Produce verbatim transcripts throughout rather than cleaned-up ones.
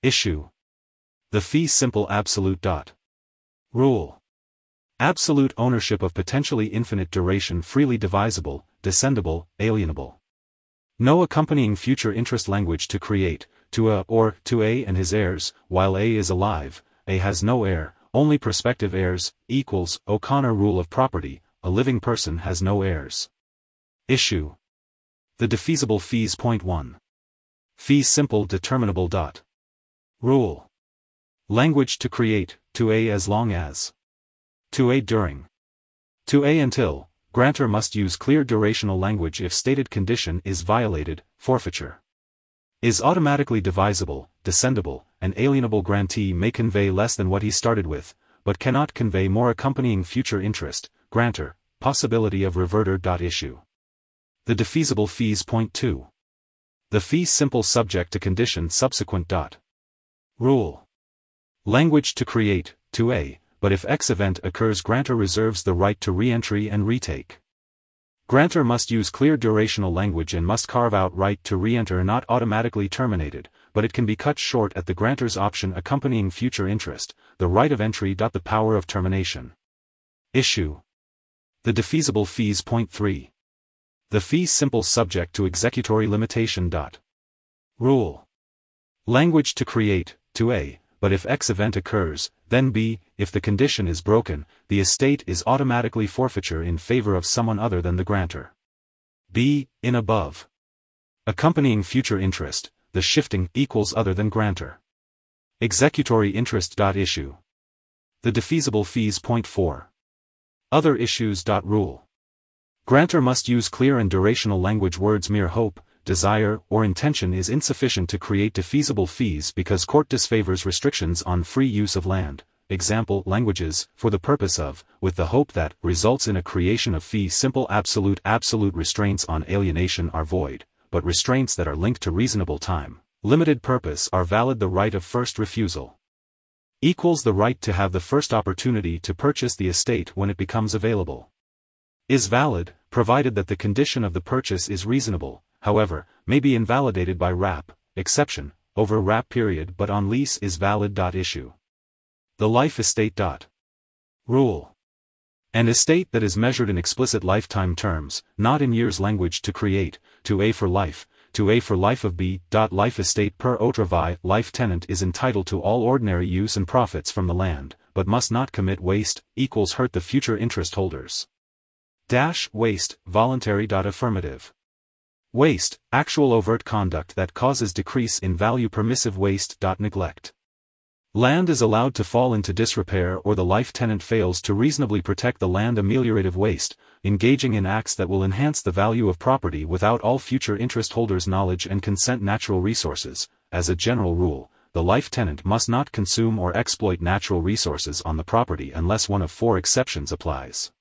Issue. The fee simple absolute. Dot. Rule. Absolute ownership of potentially infinite duration freely divisible, descendable, alienable. No accompanying future interest language to create, to a or to A and his heirs, while A is alive, A has no heir, only prospective heirs, equals O'Connor rule of property, a living person has no heirs. Issue. The defeasible fees. Point one. Fees simple determinable. Dot. Rule. Language to create, to A as long as. To A during. To A until, grantor must use clear durational language if stated condition is violated, forfeiture. Is automatically divisible, descendable, and alienable. Grantee may convey less than what he started with, but cannot convey more accompanying future interest, grantor, possibility of reverter. Issue. The defeasible fees. Point two. The fee simple subject to condition subsequent. Dot. Rule. Language to create, to A, but if X event occurs grantor reserves the right to re-entry and retake. Grantor must use clear durational language and must carve out right to re-enter not automatically terminated, but it can be cut short at the grantor's option accompanying future interest, the right of entry. The power of termination. Issue. The defeasible fees. Point three. The fee simple subject to executory limitation. Dot. Rule. Language to create, to A, but if X event occurs, then B, if the condition is broken, the estate is automatically forfeiture in favor of someone other than the grantor. B, in above. Accompanying future interest, the shifting equals other than grantor. Executory interest. Issue. The defeasible fees. Point four. Other issues. Rule. Grantor must use clear and durational language. Words mere hope, desire, or intention is insufficient to create defeasible fees because court disfavors restrictions on free use of land. Example, languages, for the purpose of, with the hope that, results in a creation of fee simple absolute. Absolute restraints on alienation are void, but restraints that are linked to reasonable time, limited purpose are valid. The right of first refusal equals the right to have the first opportunity to purchase the estate when it becomes available. Is valid, provided that the condition of the purchase is reasonable, however, may be invalidated by R A P, exception, over R A P period but on lease is valid. Issue. The life estate. Rule. An estate that is measured in explicit lifetime terms, not in years. Language to create, to A for life, to A for life of B. Life estate per autre vie. Life tenant is entitled to all ordinary use and profits from the land, but must not commit waste, equals hurt the future interest holders. Dash, waste, voluntary. Affirmative. Waste, actual overt conduct that causes decrease in value. Permissive waste. Neglect. Land is allowed to fall into disrepair or the life tenant fails to reasonably protect the land. Ameliorative waste, engaging in acts that will enhance the value of property without all future interest holders' knowledge and consent. Natural resources, as a general rule, the life tenant must not consume or exploit natural resources on the property unless one of four exceptions applies.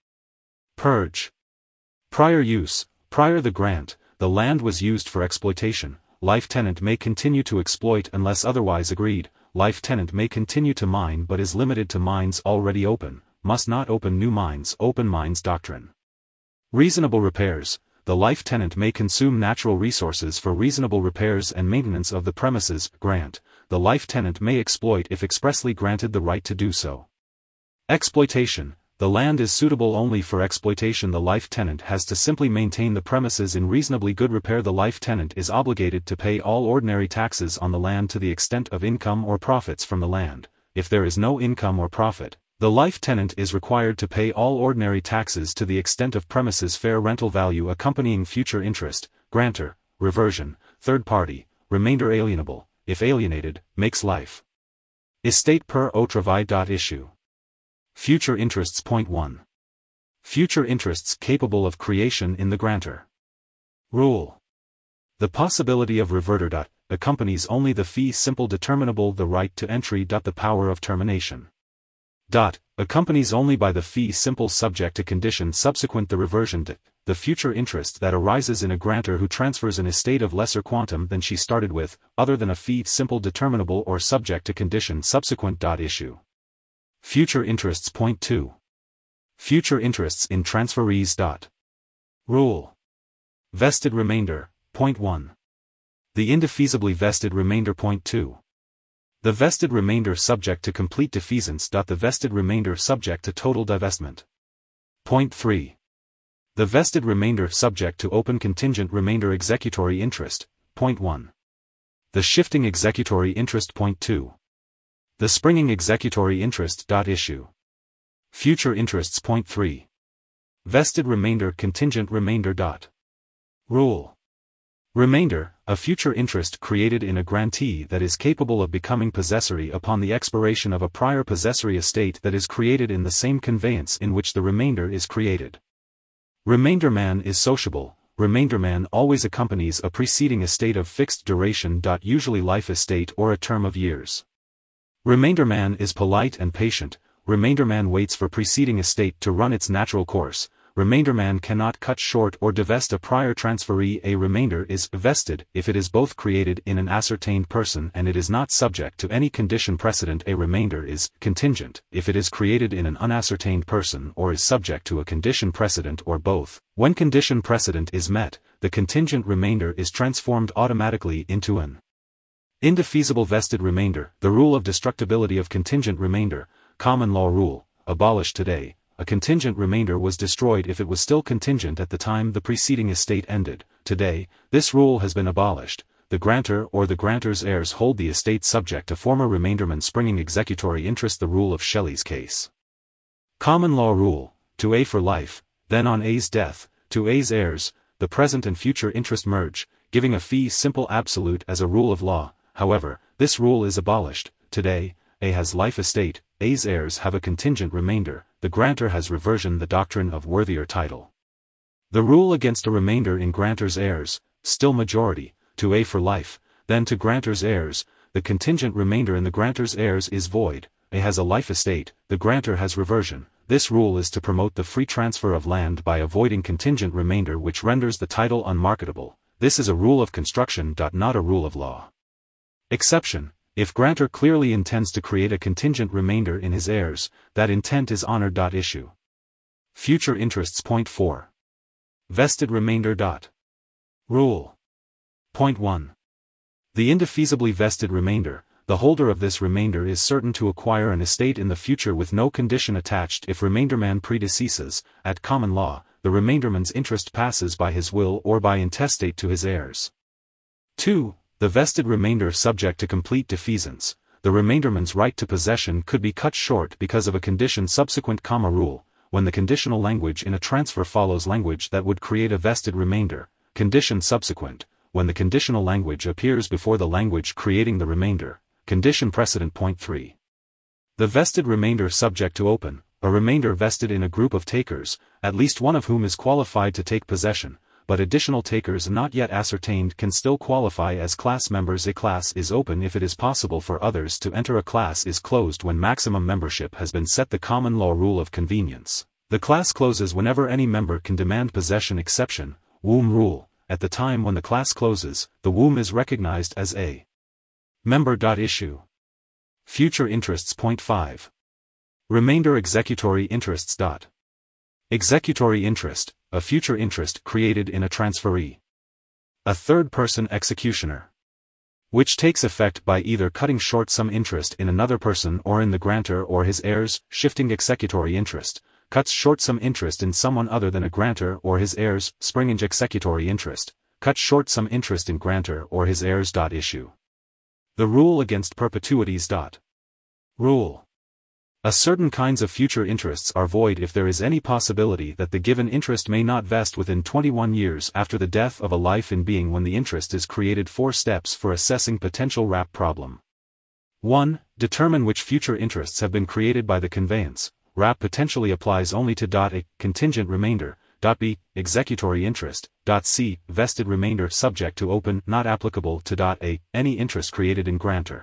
Purge. Prior use, prior the grant, the land was used for exploitation, life tenant may continue to exploit unless otherwise agreed. Life tenant may continue to mine but is limited to mines already open, must not open new mines. Open mines doctrine. Reasonable repairs, the life tenant may consume natural resources for reasonable repairs and maintenance of the premises. Grant, the life tenant may exploit if expressly granted the right to do so. Exploitation, the land is suitable only for exploitation. The life tenant has to simply maintain the premises in reasonably good repair. The life tenant is obligated to pay all ordinary taxes on the land to the extent of income or profits from the land. If there is no income or profit, the life tenant is required to pay all ordinary taxes to the extent of premises fair rental value accompanying future interest. Grantor, reversion, third party, remainder alienable, if alienated, makes life estate per autre vie. Issue. Future interests. Point one. Future interests capable of creation in the grantor. Rule. The possibility of reverter. Accompanies only the fee simple determinable. The right to entry. The power of termination. Dot. Accompanies only by the fee simple subject to condition subsequent the reversion. The future interest that arises in a grantor who transfers an estate of lesser quantum than she started with, other than a fee simple determinable or subject to condition subsequent. Issue. Future interests. Point two. Future interests in transferees. Rule. Vested remainder. Point one. The indefeasibly vested remainder. Point two. The vested remainder subject to complete defeasance. The vested remainder subject to total divestment. Point three. The vested remainder subject to open contingent remainder executory interest. Point one. The shifting executory interest. Point two. The springing executory interest. Issue. Future interests. Point three. Vested remainder contingent remainder. Rule. Remainder, a future interest created in a grantee that is capable of becoming possessory upon the expiration of a prior possessory estate that is created in the same conveyance in which the remainder is created. Remainderman is sociable. Remainderman always accompanies a preceding estate of fixed duration. Usually life estate or a term of years. Remainderman is polite and patient. Remainderman waits for preceding estate to run its natural course. Remainderman cannot cut short or divest a prior transferee. A remainder is vested if it is both created in an ascertained person and it is not subject to any condition precedent. A remainder is contingent if it is created in an unascertained person or is subject to a condition precedent or both. When condition precedent is met, the contingent remainder is transformed automatically into an indefeasible vested remainder. The rule of destructibility of contingent remainder, common law rule, abolished today. A contingent remainder was destroyed if it was still contingent at the time the preceding estate ended. Today, this rule has been abolished. The grantor or the grantor's heirs hold the estate subject to former remainderman springing executory interest. The rule of Shelley's case. Common law rule, to A for life, then on A's death, to A's heirs, the present and future interest merge, giving a fee simple absolute as a rule of law. However, this rule is abolished. Today, A has life estate, A's heirs have a contingent remainder, the grantor has reversion. The doctrine of worthier title. The rule against a remainder in grantor's heirs, still majority, to A for life, then to grantor's heirs, the contingent remainder in the grantor's heirs is void. A has a life estate, the grantor has reversion. This rule is to promote the free transfer of land by avoiding contingent remainder which renders the title unmarketable. This is a rule of construction. Not a rule of law. Exception. If grantor clearly intends to create a contingent remainder in his heirs, that intent is honored. Issue. Future interests. Point four. Vested remainder. Rule. Point one. The indefeasibly vested remainder, the holder of this remainder is certain to acquire an estate in the future with no condition attached. If remainderman predeceases, at common law, the remainderman's interest passes by his will or by intestate to his heirs. two. The vested remainder subject to complete defeasance, the remainderman's right to possession could be cut short because of a condition subsequent. Comma rule, when the conditional language in a transfer follows language that would create a vested remainder, condition subsequent, when the conditional language appears before the language creating the remainder, condition precedent. Point three. The vested remainder subject to open, a remainder vested in a group of takers, at least one of whom is qualified to take possession, but additional takers not yet ascertained can still qualify as class members. A class is open if it is possible for others to enter. A class is closed when maximum membership has been set. The common law rule of convenience. The class closes whenever any member can demand possession. Exception, womb rule. At the time when the class closes, the womb is recognized as a member. Issue. Future interests. Point five. Remainder executory interests. Executory interest, a future interest created in a transferee. A third-person executioner. Which takes effect by either cutting short some interest in another person or in the grantor or his heirs. Shifting executory interest, cuts short some interest in someone other than a grantor or his heirs. Springing executory interest, cuts short some interest in grantor or his heirs. Issue. The rule against perpetuities. Rule. A certain kinds of future interests are void if there is any possibility that the given interest may not vest within twenty-one years after the death of a life in being when the interest is created. Four steps for assessing potential R A P problem. one. Determine which future interests have been created by the conveyance. R A P potentially applies only to A. Contingent remainder. B. Executory interest. C. Vested remainder subject to open, not applicable to A. Any interest created in grantor.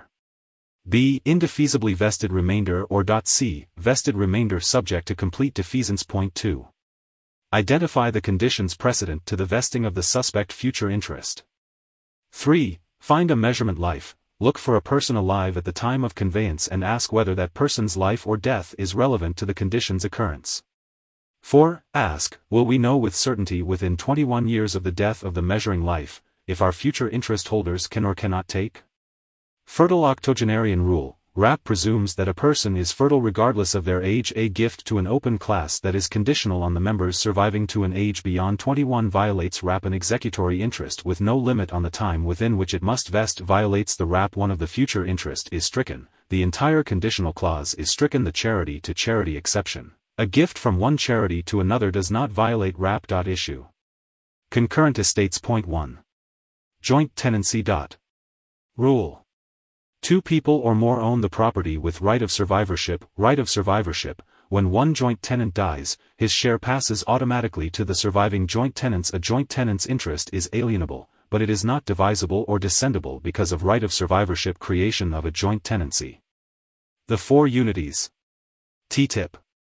B. Indefeasibly vested remainder. Or C. Vested remainder subject to complete defeasance. Point two. Identify the conditions precedent to the vesting of the suspect future interest. three. Find a measurement life. Look for a person alive at the time of conveyance and ask whether that person's life or death is relevant to the condition's occurrence. four. Ask, will we know with certainty within twenty-one years of the death of the measuring life, if our future interest holders can or cannot take? Fertile octogenarian rule. R A P presumes that a person is fertile regardless of their age. A gift to an open class that is conditional on the members surviving to an age beyond twenty-one violates R A P. An executory interest with no limit on the time within which it must vest violates the R A P. One of the future interest is stricken. The entire conditional clause is stricken. The charity to charity exception. A gift from one charity to another does not violate R A P. Issue. Concurrent estates. Point one. Joint tenancy. Rule. Two people or more own the property with right of survivorship. Right of survivorship. When one joint tenant dies, his share passes automatically to the surviving joint tenants. A joint tenant's interest is alienable, but it is not divisible or descendable because of right of survivorship. Creation of a joint tenancy. The four unities. T Tip.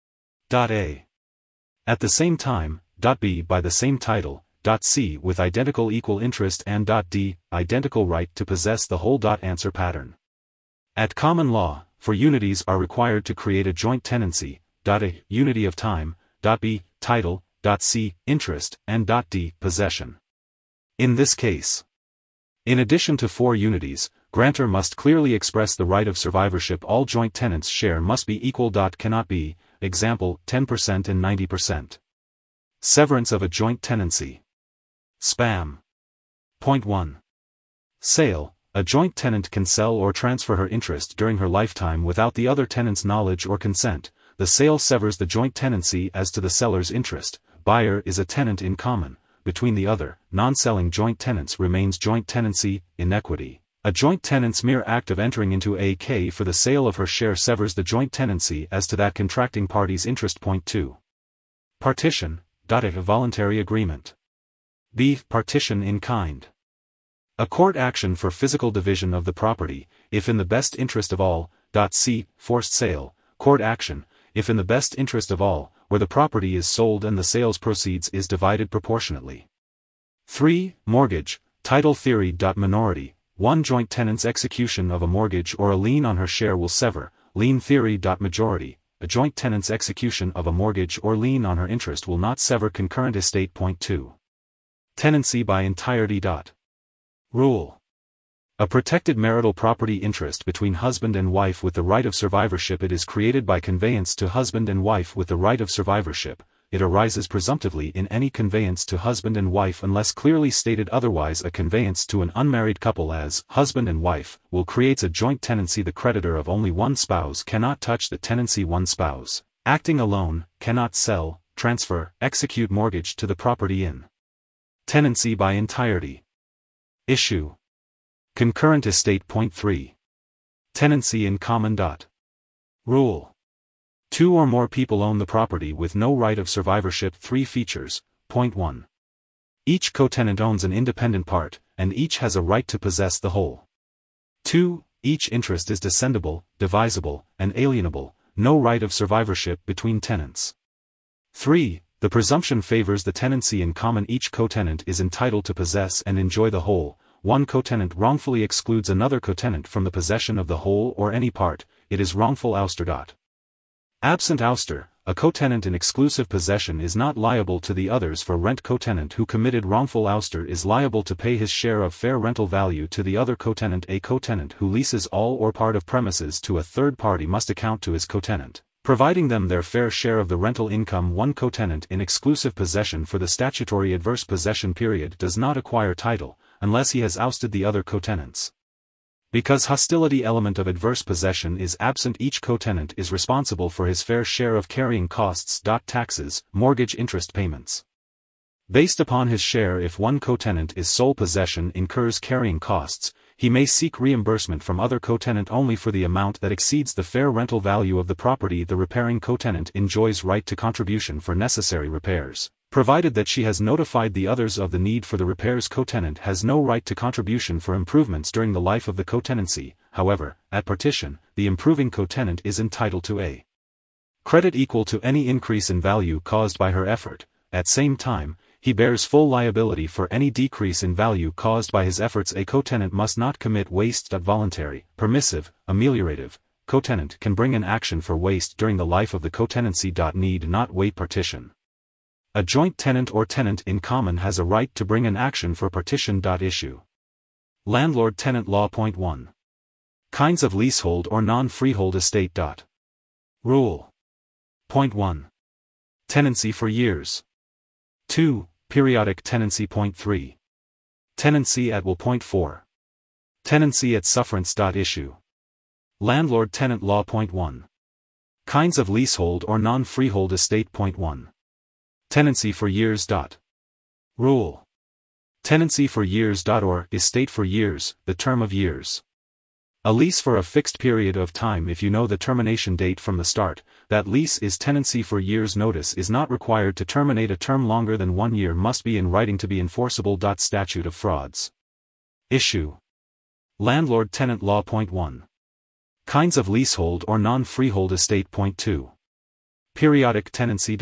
A. At the same time. B. By the same title. C. With identical equal interest and D. Identical right to possess the whole. Answer pattern. At common law, for unities are required to create a joint tenancy. A. Unity of time. B. Title. C. Interest, and D. Possession. In this case, in addition to four unities, grantor must clearly express the right of survivorship. All joint tenants' share must be equal. Cannot be, example, ten percent and ninety percent. Severance of a joint tenancy. Spam. Point one. Sale. A joint tenant can sell or transfer her interest during her lifetime without the other tenant's knowledge or consent. The sale severs the joint tenancy as to the seller's interest. Buyer is a tenant in common. Between the other, non-selling joint tenants remains joint tenancy. Inequity. A joint tenant's mere act of entering into a K for the sale of her share severs the joint tenancy as to that contracting party's interest. Point two. Partition. A voluntary agreement. B. Partition in kind. A court action for physical division of the property, if in the best interest of all. C. Forced sale. Court action, if in the best interest of all, where the property is sold and the sales proceeds is divided proportionately. three. Mortgage. Title theory. Minority. One joint tenant's execution of a mortgage or a lien on her share will sever. Lien theory. Majority. A joint tenant's execution of a mortgage or lien on her interest will not sever. Concurrent estate. Point two. Tenancy by entirety. Rule. A protected marital property interest between husband and wife with the right of survivorship. It is created by conveyance to husband and wife with the right of survivorship. It arises presumptively in any conveyance to husband and wife unless clearly stated otherwise. A conveyance to an unmarried couple as husband and wife will creates a joint tenancy. The creditor of only one spouse cannot touch the tenancy. One spouse, acting alone, cannot sell, transfer, execute mortgage to the property in tenancy by entirety. Issue. Concurrent estate. Point three. Tenancy in common. Rule. Two or more people own the property with no right of survivorship. Three features. Point one. Each co-tenant owns an independent part, and each has a right to possess the whole. two. Each interest is descendable, divisible, and alienable, no right of survivorship between tenants. three. The presumption favors the tenancy in common. Each co-tenant is entitled to possess and enjoy the whole. One co-tenant wrongfully excludes another co-tenant from the possession of the whole or any part. It is wrongful ouster. Absent ouster, a co-tenant in exclusive possession is not liable to the others for rent. Co-tenant who committed wrongful ouster is liable to pay his share of fair rental value to the other co-tenant. A co-tenant who leases all or part of premises to a third party must account to his co-tenant, providing them their fair share of the rental income. One co-tenant in exclusive possession for the statutory adverse possession period does not acquire title, unless he has ousted the other co-tenants. Because hostility element of adverse possession is absent, each co-tenant is responsible for his fair share of carrying costs. Taxes, mortgage interest payments. Based upon his share. If one co-tenant is sole possession incurs carrying costs, he may seek reimbursement from other co-tenant only for the amount that exceeds the fair rental value of the property. The repairing co-tenant enjoys right to contribution for necessary repairs, provided that she has notified the others of the need for the repairs. Co-tenant has no right to contribution for improvements during the life of the co-tenancy. However, at partition, the improving co-tenant is entitled to a credit equal to any increase in value caused by her effort. At same time, he bears full liability for any decrease in value caused by his efforts. A co-tenant must not commit waste. Voluntary, permissive, ameliorative. Co-tenant can bring an action for waste during the life of the co-tenancy. Need not wait. Partition. A joint tenant or tenant in common has a right to bring an action for partition. Issue. Landlord-tenant law. Point one. Kinds of leasehold or non-freehold estate. Rule. Point one. Tenancy for years. two. Periodic tenancy. Point three. Tenancy at will. Point four. Tenancy at sufferance. Issue. Landlord-tenant law. Point one. Kinds of leasehold or non-freehold estate. Point one. Tenancy for years. Rule. Tenancy for years or estate for years, the term of years. A lease for a fixed period of time. If you know the termination date from the start, that lease is tenancy for years. Notice is not required to terminate a term longer than one year. Must be in writing to be enforceable. Statute of frauds. Issue. Landlord-tenant law. Point one. Kinds of leasehold or non-freehold estate. Point two. Periodic tenancy.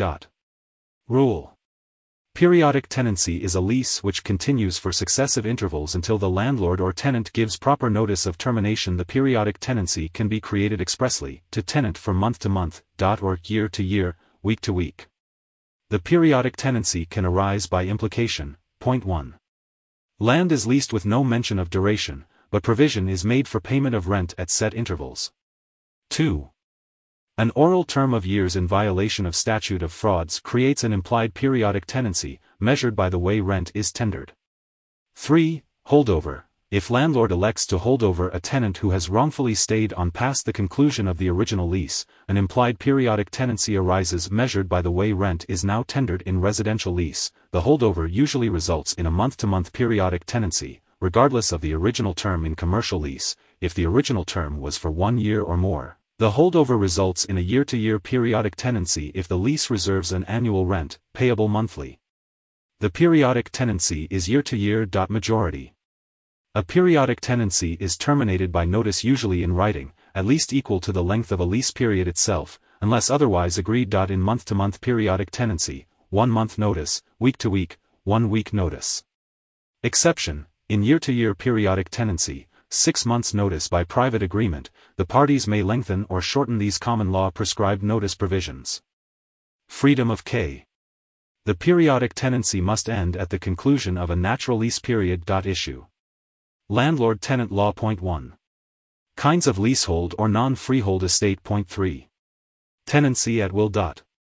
Rule. Periodic tenancy is a lease which continues for successive intervals until the landlord or tenant gives proper notice of termination. The periodic tenancy can be created expressly, to tenant for month to month, or year to year, week to week. The periodic tenancy can arise by implication. Point one. Land is leased with no mention of duration, but provision is made for payment of rent at set intervals. two. An oral term of years in violation of statute of frauds creates an implied periodic tenancy, measured by the way rent is tendered. three. Holdover. If landlord elects to hold over a tenant who has wrongfully stayed on past the conclusion of the original lease, an implied periodic tenancy arises measured by the way rent is now tendered in residential lease. The holdover usually results in a month-to-month periodic tenancy, regardless of the original term. In commercial lease, if the original term was for one year or more, the holdover results in a year-to-year periodic tenancy if the lease reserves an annual rent, payable monthly. The periodic tenancy is year-to-year. Majority. A periodic tenancy is terminated by notice, usually in writing, at least equal to the length of a lease period itself, unless otherwise agreed. In month-to-month periodic tenancy, one month notice, week-to-week, one week notice. Exception. In year-to-year periodic tenancy, six months notice by private agreement, the parties may lengthen or shorten these common law prescribed notice provisions. Freedom of K. The periodic tenancy must end at the conclusion of a natural lease period. Issue. Landlord-tenant law. Point one. Kinds of leasehold or non-freehold estate. Point three. Tenancy at will.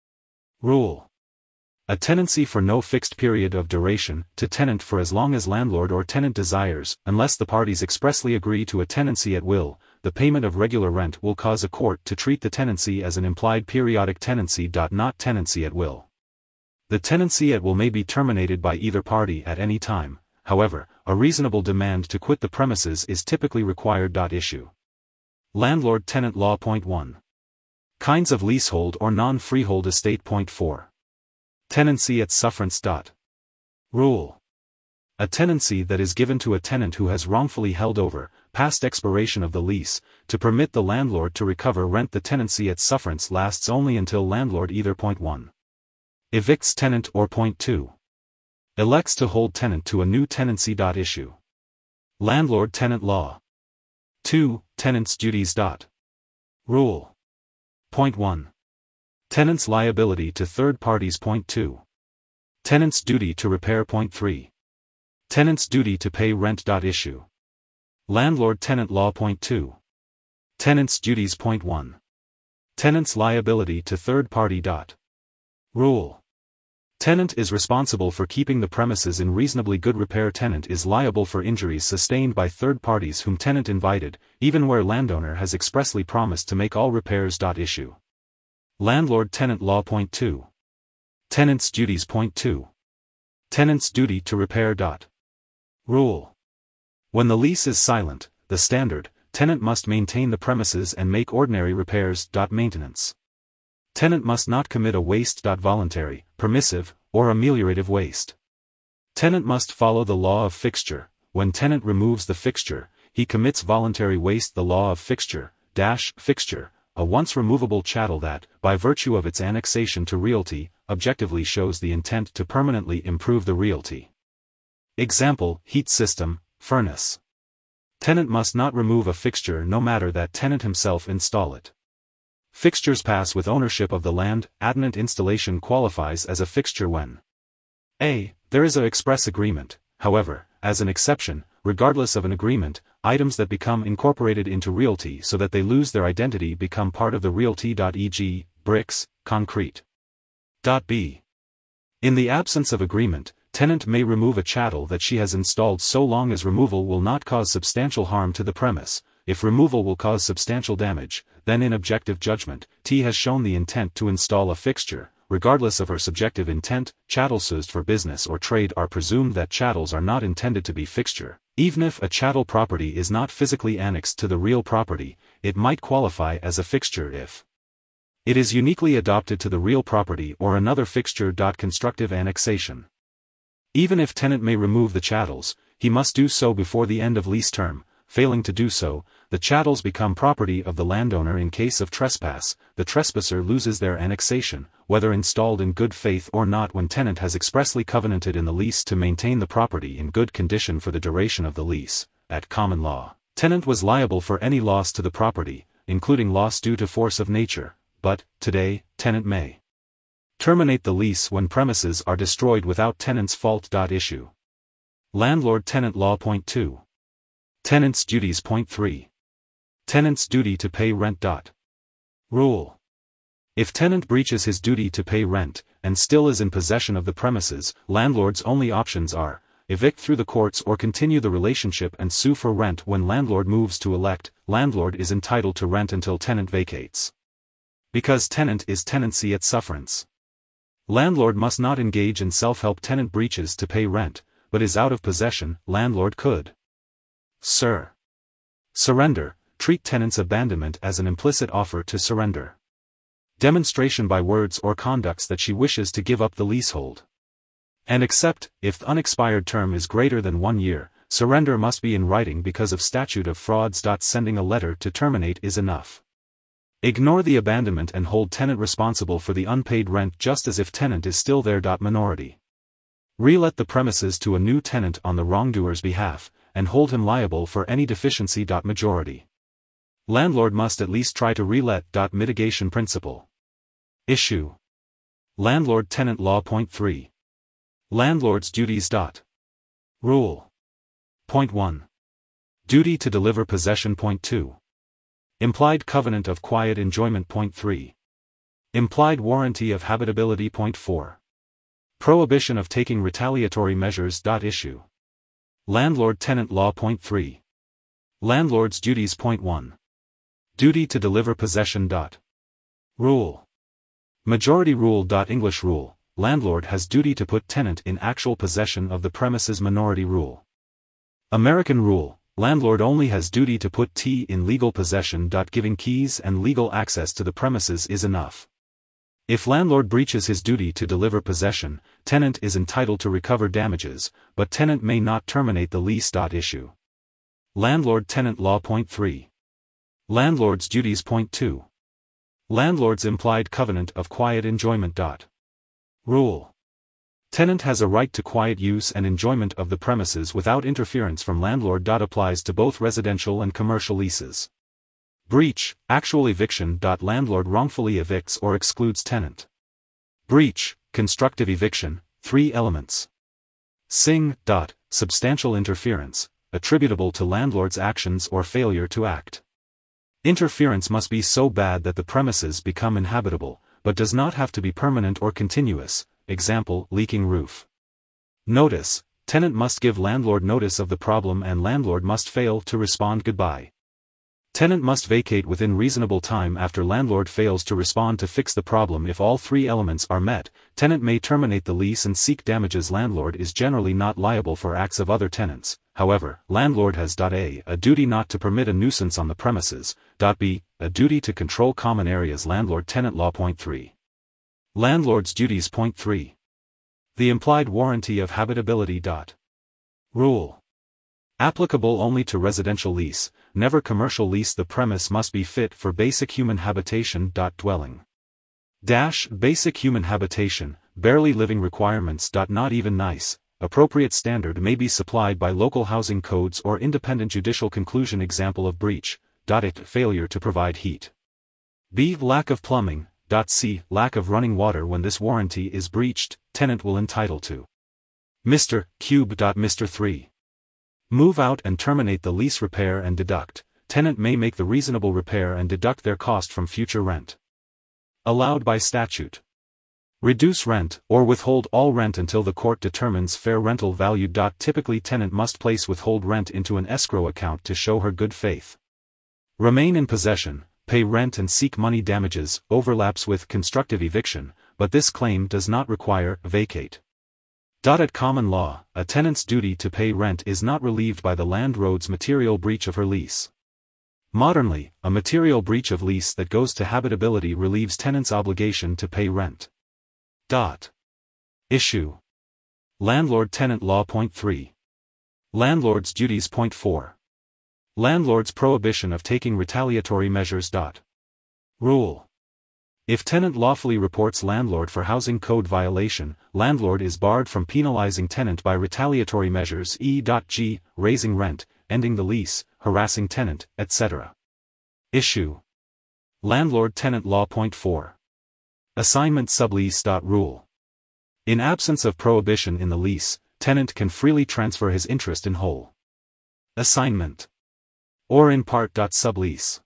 Rule. A tenancy for no fixed period of duration, to tenant for as long as landlord or tenant desires, unless the parties expressly agree to a tenancy at will. The payment of regular rent will cause a court to treat the tenancy as an implied periodic tenancy. Not tenancy at will. The tenancy at will may be terminated by either party at any time. However, a reasonable demand to quit the premises is typically required. Issue. Landlord-tenant law. Point one. Kinds of leasehold or non-freehold estate. Point four. Tenancy at sufferance. Rule. A tenancy that is given to a tenant who has wrongfully held over, past expiration of the lease, to permit the landlord to recover rent. The tenancy at sufferance lasts only until landlord either. Point one. Evicts tenant or. Point two. Elects to hold tenant to a new tenancy. Issue. Landlord-tenant law. two. Tenant's duties. Rule. Point one. Tenant's liability to third parties. Point two. Tenant's duty to repair. Point three. Tenant's duty to pay rent. Issue. Landlord-tenant law. Point two. Tenant's duties. Point one. Tenant's liability to third party. Rule. Tenant is responsible for keeping the premises in reasonably good repair. Tenant is liable for injuries sustained by third parties whom tenant invited, even where landowner has expressly promised to make all repairs. Issue. Landlord-tenant law. Point two. Tenant's duties. Point two. Tenant's duty to repair. Rule. When the lease is silent, the standard, tenant must maintain the premises and make ordinary repairs. Maintenance. Tenant must not commit a waste. Voluntary, permissive, or ameliorative waste. Tenant must follow the law of fixture. When tenant removes the fixture, he commits voluntary waste. The law of fixture, dash, fixture, a once removable chattel that, by virtue of its annexation to realty, objectively shows the intent to permanently improve the realty. Example, heat system, furnace. Tenant must not remove a fixture no matter that tenant himself install it. Fixtures pass with ownership of the land. Adnant installation qualifies as a fixture when a. There is a express agreement. However, as an exception, regardless of an agreement, items that become incorporated into realty so that they lose their identity become part of the realty. for example, bricks, concrete. B. In the absence of agreement, tenant may remove a chattel that she has installed so long as removal will not cause substantial harm to the premise. If removal will cause substantial damage, then in objective judgment, T has shown the intent to install a fixture. Regardless of her subjective intent, chattels used for business or trade are presumed that chattels are not intended to be fixture. Even if a chattel property is not physically annexed to the real property, it might qualify as a fixture if it is uniquely adopted to the real property or another fixture. Constructive annexation. Even if tenant may remove the chattels, he must do so before the end of lease term. Failing to do so, the chattels become property of the landowner. In case of trespass, the trespasser loses their annexation, whether installed in good faith or not. When tenant has expressly covenanted in the lease to maintain the property in good condition for the duration of the lease, at common law, tenant was liable for any loss to the property, including loss due to force of nature, but, today, tenant may terminate the lease when premises are destroyed without tenant's fault. Issue. Landlord-tenant law. Point two. Tenant's duties. Point three. Tenant's duty to pay rent. Rule. If tenant breaches his duty to pay rent, and still is in possession of the premises, landlord's only options are evict through the courts or continue the relationship and sue for rent. When landlord moves to elect, landlord is entitled to rent until tenant vacates. Because tenant is tenancy at sufferance. Landlord must not engage in self-help. Tenant breaches to pay rent, but is out of possession, landlord could Sir. Surrender. Treat tenant's abandonment as an implicit offer to surrender. Demonstration by words or conducts that she wishes to give up the leasehold. And accept, if the unexpired term is greater than one year, surrender must be in writing because of statute of frauds. Sending a letter to terminate is enough. Ignore the abandonment and hold tenant responsible for the unpaid rent just as if tenant is still there. Minority. Relet the premises to a new tenant on the wrongdoer's behalf, and hold him liable for any deficiency. Majority. Landlord must at least try to relet. Mitigation principle. Issue. Landlord-tenant law. Point three. Landlord's duties. Rule. Point one. Duty to deliver possession. Point two. Implied covenant of quiet enjoyment. Point three. Implied warranty of habitability. Point four. Prohibition of taking retaliatory measures. Issue. Landlord-tenant law. Point three. Landlord's duties. Point one. Duty to deliver possession. Rule. Majority rule. English rule. Landlord has duty to put tenant in actual possession of the premises. Minority rule. American rule. Landlord only has duty to put T in legal possession. Giving keys and legal access to the premises is enough. If landlord breaches his duty to deliver possession, tenant is entitled to recover damages, but tenant may not terminate the lease. Issue. Landlord-tenant law. Point three. Landlord's duties. Point two. Landlord's implied covenant of quiet enjoyment. Rule. Tenant has a right to quiet use and enjoyment of the premises without interference from landlord. Applies to both residential and commercial leases. Breach, actual eviction. Landlord wrongfully evicts or excludes tenant. Breach, constructive eviction, three elements. Sing. Substantial interference, attributable to landlord's actions or failure to act. Interference must be so bad that the premises become inhabitable, but does not have to be permanent or continuous, example, leaking roof. Notice, tenant must give landlord notice of the problem and landlord must fail to respond. Goodbye. Tenant must vacate within reasonable time after landlord fails to respond to fix the problem. If all three elements are met, tenant may terminate the lease and seek damages. Landlord is generally not liable for acts of other tenants. However, landlord has a. a duty not to permit a nuisance on the premises, b. a duty to control common areas. Landlord-tenant law. Point three. Landlord's duties. Point three. The implied warranty of habitability. Rule. Applicable only to residential lease, never commercial lease. The premise must be fit for basic human habitation. Dwelling. Dash, basic human habitation, barely living requirements. Not even nice. Appropriate standard may be supplied by local housing codes or independent judicial conclusion. Example of breach. It, failure to provide heat. B. Lack of plumbing. C. Lack of running water. When this warranty is breached, tenant will entitle to Mister Cube. Mister three. Move out and terminate the lease. Repair and deduct. Tenant may make the reasonable repair and deduct their cost from future rent. Allowed by statute. Reduce rent, or withhold all rent until the court determines fair rental value. Typically tenant must place withhold rent into an escrow account to show her good faith. Remain in possession, pay rent and seek money damages. Overlaps with constructive eviction, but this claim does not require vacate. At common law, a tenant's duty to pay rent is not relieved by the landlord's material breach of her lease. Modernly, a material breach of lease that goes to habitability relieves tenant's obligation to pay rent. Dot. Issue. Landlord-tenant law. Point three. Landlord's duties. Point four. Landlord's prohibition of taking retaliatory measures. Dot. Rule. If tenant lawfully reports landlord for housing code violation, landlord is barred from penalizing tenant by retaliatory measures. E G. Raising rent, ending the lease, harassing tenant, et cetera. Issue. Landlord-tenant law. Point four. Assignment sublease. Rule. In absence of prohibition in the lease, tenant can freely transfer his interest in whole. Assignment. Or in part. Sublease.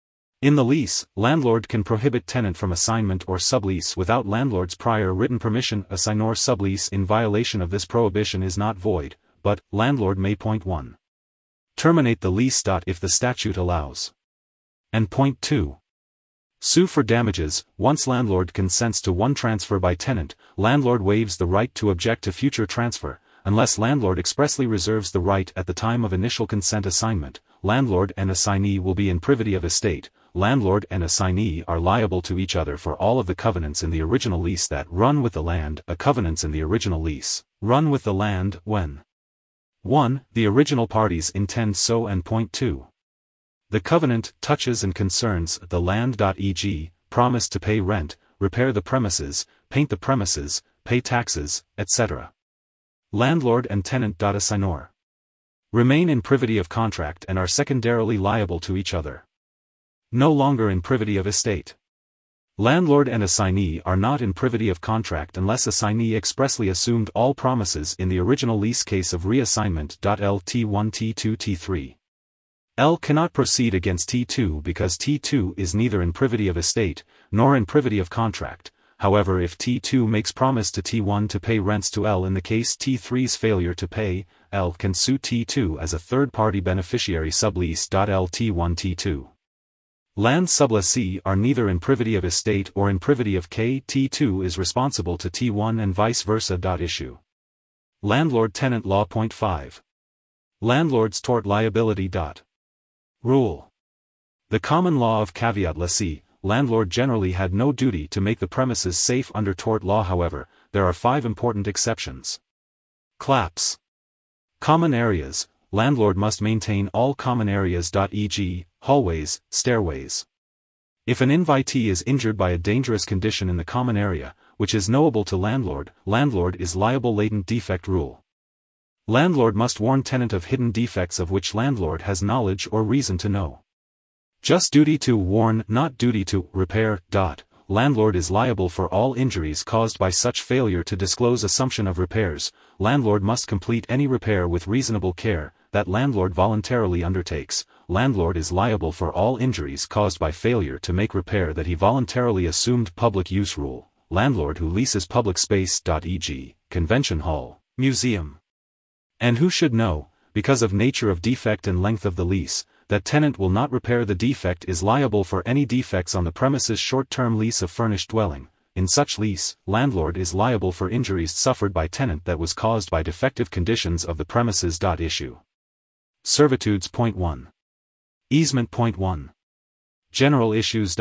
In the lease, landlord can prohibit tenant from assignment or sublease without landlord's prior written permission. Assignor sublease in violation of this prohibition is not void, but landlord may. Point one. Terminate the lease. If the statute allows. And point two. Sue for damages. Once landlord consents to one transfer by tenant, landlord waives the right to object to future transfer, unless landlord expressly reserves the right at the time of initial consent. Assignment. Landlord and assignee will be in privity of estate. Landlord and assignee are liable to each other for all of the covenants in the original lease that run with the land. A covenants in the original lease run with the land when one. The original parties intend so, and point two. The covenant touches and concerns the land. for example, promise to pay rent, repair the premises, paint the premises, pay taxes, et cetera. Landlord and tenant. Assignor remain in privity of contract and are secondarily liable to each other. No longer in privity of estate. Landlord and assignee are not in privity of contract unless assignee expressly assumed all promises in the original lease. Case of reassignment. L T one T two T three. L cannot proceed against T two because T two is neither in privity of estate, nor in privity of contract. However, if T two makes promise to T one to pay rents to L in the case T three's failure to pay, L can sue T two as a third-party beneficiary. Sublease. L T one T two. Land sublessee are neither in privity of estate or in privity of K. T two is responsible to T one and vice versa. Issue. Landlord-tenant law. Point five. Landlord's tort liability. Rule. The common law of caveat lessee, landlord generally had no duty to make the premises safe under tort law. However, there are five important exceptions. Claps. Common areas. Landlord must maintain all common areas. for example, hallways, stairways. If an invitee is injured by a dangerous condition in the common area, which is knowable to landlord, landlord is liable. Latent defect rule. Landlord must warn tenant of hidden defects of which landlord has knowledge or reason to know. Just duty to warn, not duty to repair. Landlord is liable for all injuries caused by such failure to disclose assumption of repairs. Landlord must complete any repair with reasonable care that landlord voluntarily undertakes. Landlord is liable for all injuries caused by failure to make repair that he voluntarily assumed. Public use rule. Landlord who leases public space. for example, convention hall, museum. And who should know, because of nature of defect and length of the lease, that tenant will not repair the defect is liable for any defects on the premises. Short-term lease of furnished dwelling. In such lease, landlord is liable for injuries suffered by tenant that was caused by defective conditions of the premises. Issue. Servitudes. Point one. Easement. Point one. General issues.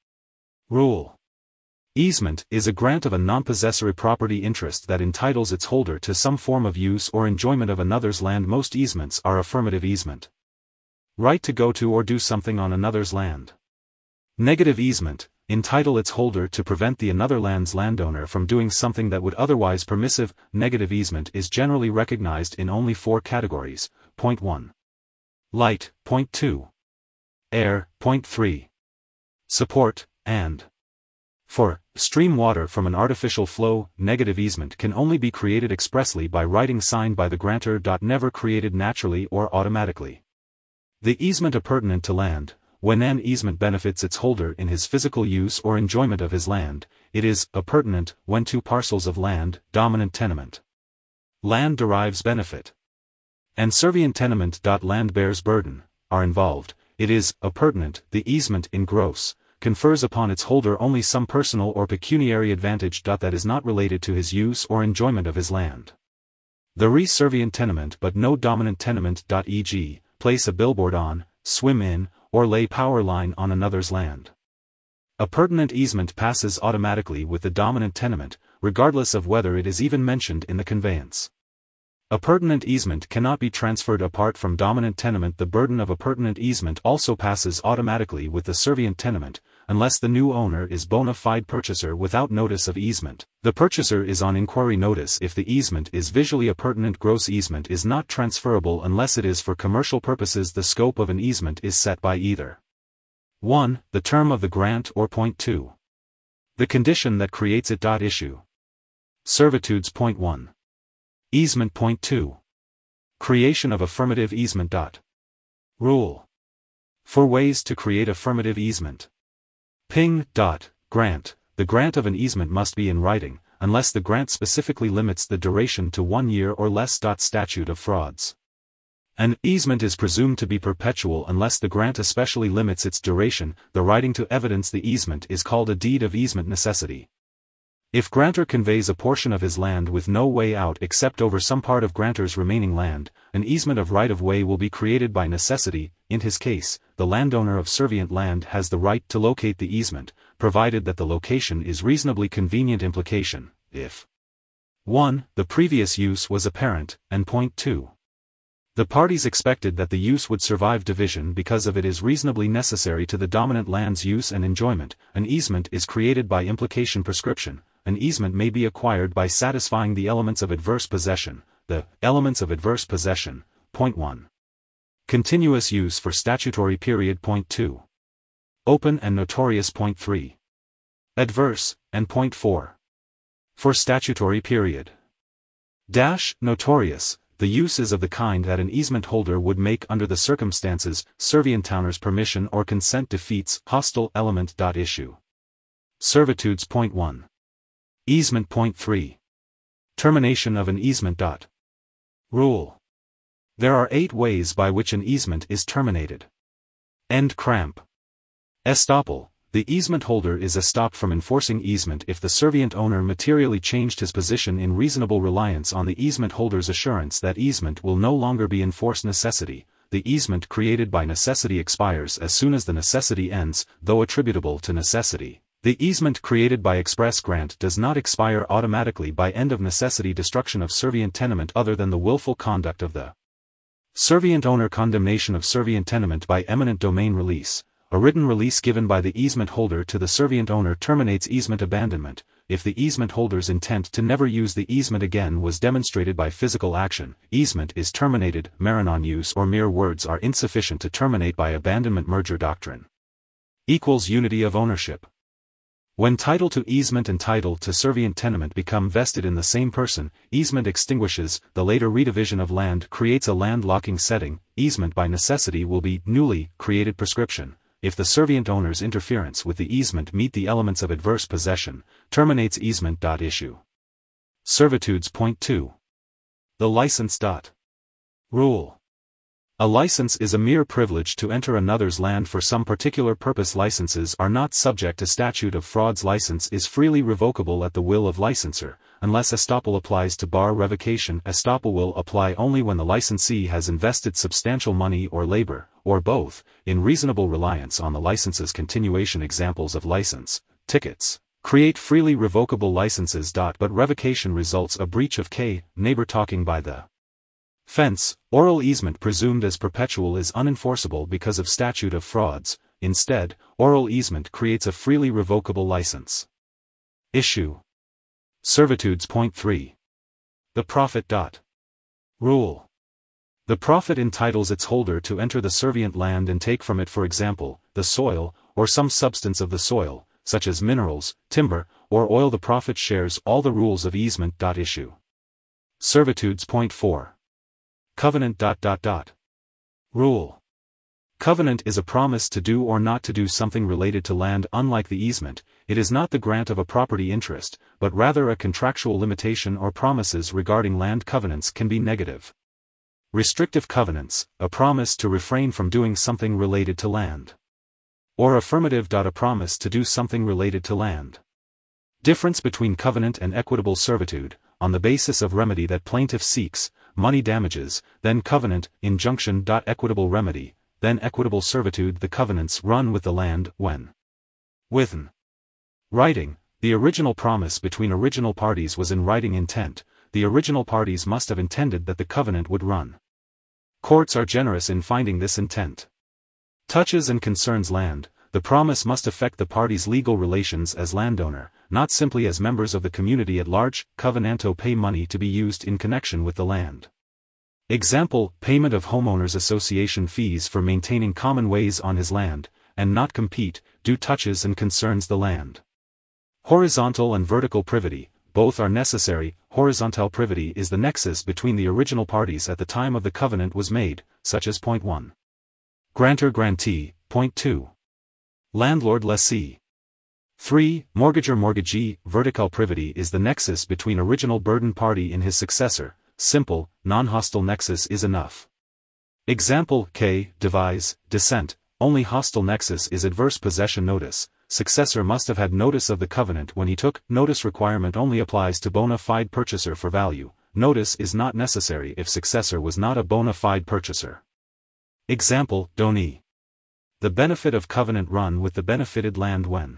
Rule. Easement is a grant of a non-possessory property interest that entitles its holder to some form of use or enjoyment of another's land. Most easements are affirmative easement. Right to go to or do something on another's land. Negative easement, entitle its holder to prevent the another land's landowner from doing something that would otherwise permissive. Negative easement is generally recognized in only four categories. Point one. Light. Point two. Air. Point three. Support, and For stream water from an artificial flow, negative easement can only be created expressly by writing signed by the grantor. Never created naturally or automatically. The easement appurtenant to land. When an easement benefits its holder in his physical use or enjoyment of his land, it is appurtenant when two parcels of land, dominant tenement. Land derives benefit. And servient tenement. Land bears burden, are involved, it is appurtenant. The easement in gross confers upon its holder only some personal or pecuniary advantage. That is not related to his use or enjoyment of his land. The res servient tenement but no dominant tenement. for example, place a billboard on, swim in, or lay power line on another's land. Appurtenant easement passes automatically with the dominant tenement, regardless of whether it is even mentioned in the conveyance. Appurtenant easement cannot be transferred apart from dominant tenement. The burden of appurtenant easement also passes automatically with the servient tenement, unless the new owner is bona fide purchaser without notice of easement. The purchaser is on inquiry notice if the easement is visually appurtenant. Gross easement is not transferable unless it is for commercial purposes. The scope of an easement is set by either one The term of the grant or point two The condition that creates it. Issue. Servitudes. Point one Easement. Point two Creation of affirmative easement. Rule. For ways to create affirmative easement. Ping. Grant. The grant of an easement must be in writing, unless the grant specifically limits the duration to one year or less. Statute of frauds. An easement is presumed to be perpetual unless the grant especially limits its duration. The writing to evidence the easement is called a deed of easement necessity. If grantor conveys a portion of his land with no way out except over some part of grantor's remaining land, an easement of right-of-way will be created by necessity. In his case, the landowner of servient land has the right to locate the easement, provided that the location is reasonably convenient. Implication, if one The previous use was apparent, and point two The parties expected that the use would survive division because of it is reasonably necessary to the dominant land's use and enjoyment, an easement is created by implication. Prescription. An easement may be acquired by satisfying the elements of adverse possession. The elements of adverse possession. Point one Continuous use for statutory period. Point two Open and notorious. Point three Adverse, and point four For statutory period. Dash, notorious, the use is of the kind that an easement holder would make under the circumstances. Servient owner's permission or consent defeats hostile element. Issue. Servitudes. Point one Easement. Point three Termination of an easement. Rule. There are eight ways by which an easement is terminated. End cramp. Estoppel. The easement holder is estopped from enforcing easement if the servient owner materially changed his position in reasonable reliance on the easement holder's assurance that easement will no longer be enforced. Necessity. The easement created by necessity expires as soon as the necessity ends, though attributable to necessity. The easement created by express grant does not expire automatically by end of necessity. Destruction of servient tenement other than the willful conduct of the servient owner. Condemnation of servient tenement by eminent domain release. A written release given by the easement holder to the servient owner terminates easement. Abandonment. If the easement holder's intent to never use the easement again was demonstrated by physical action, easement is terminated. Maranon use or mere words are insufficient to terminate by abandonment. Merger doctrine equals unity of ownership. When title to easement and title to servient tenement become vested in the same person, easement extinguishes. The later redivision of land creates a land-locking setting. Easement by necessity will be newly created. Prescription. If the servient owner's interference with the easement meet the elements of adverse possession, terminates easement. Issue. Servitudes. Point two The license. Rule. A license is a mere privilege to enter another's land for some particular purpose. Licenses are not subject to statute of frauds. License is freely revocable at the will of licensor, unless estoppel applies to bar revocation. Estoppel will apply only when the licensee has invested substantial money or labor, or both, in reasonable reliance on the license's continuation. Examples of license tickets create freely revocable licenses. But revocation results a breach of K. Neighbor talking by the fence. Oral easement presumed as perpetual is unenforceable because of statute of frauds. Instead, oral easement creates a freely revocable license. Issue. Servitudes. Point three The profit. Rule. The profit entitles its holder to enter the servient land and take from it, for example, the soil, or some substance of the soil. such as minerals, timber, or oil. The profit shares all the rules of easement. Issue. Servitudes. Point four. Covenant. Rule. Covenant is a promise to do or not to do something related to land. Unlike the easement, it is not the grant of a property interest, but rather a contractual limitation or promises regarding land. Covenants can be negative. Restrictive covenants, a promise to refrain from doing something related to land. Or affirmative. A promise to do something related to land. Difference between covenant and equitable servitude: on the basis of remedy that plaintiff seeks, money damages, then covenant, injunction. Equitable remedy, then equitable servitude. The covenants run with the land when within writing. The original promise between original parties was in writing. Intent: the original parties must have intended that the covenant would run. Courts are generous in finding this intent. Touches and concerns land: the promise must affect the parties' legal relations as landowner, not simply as members of the community at large. Covenanto: pay money to be used in connection with the land. Example: payment of homeowners association fees for maintaining common ways on his land, and not compete. Do touches and concerns the land. Horizontal and vertical privity: both are necessary. Horizontal privity is the nexus between the original parties at the time of the covenant was made, such as point one. Grantor-grantee, point two. Landlord-lessee. three. Mortgagor-mortgagee. Vertical privity is the nexus between original burden party and his successor. Simple, non-hostile nexus is enough. Example: K. devise, descent. Only hostile nexus is adverse possession notice. Successor must have had notice of the covenant when he took. Notice requirement only applies to bona fide purchaser for value. Notice is not necessary if successor was not a bona fide purchaser. Example: donee. The benefit of covenant run with the benefited land when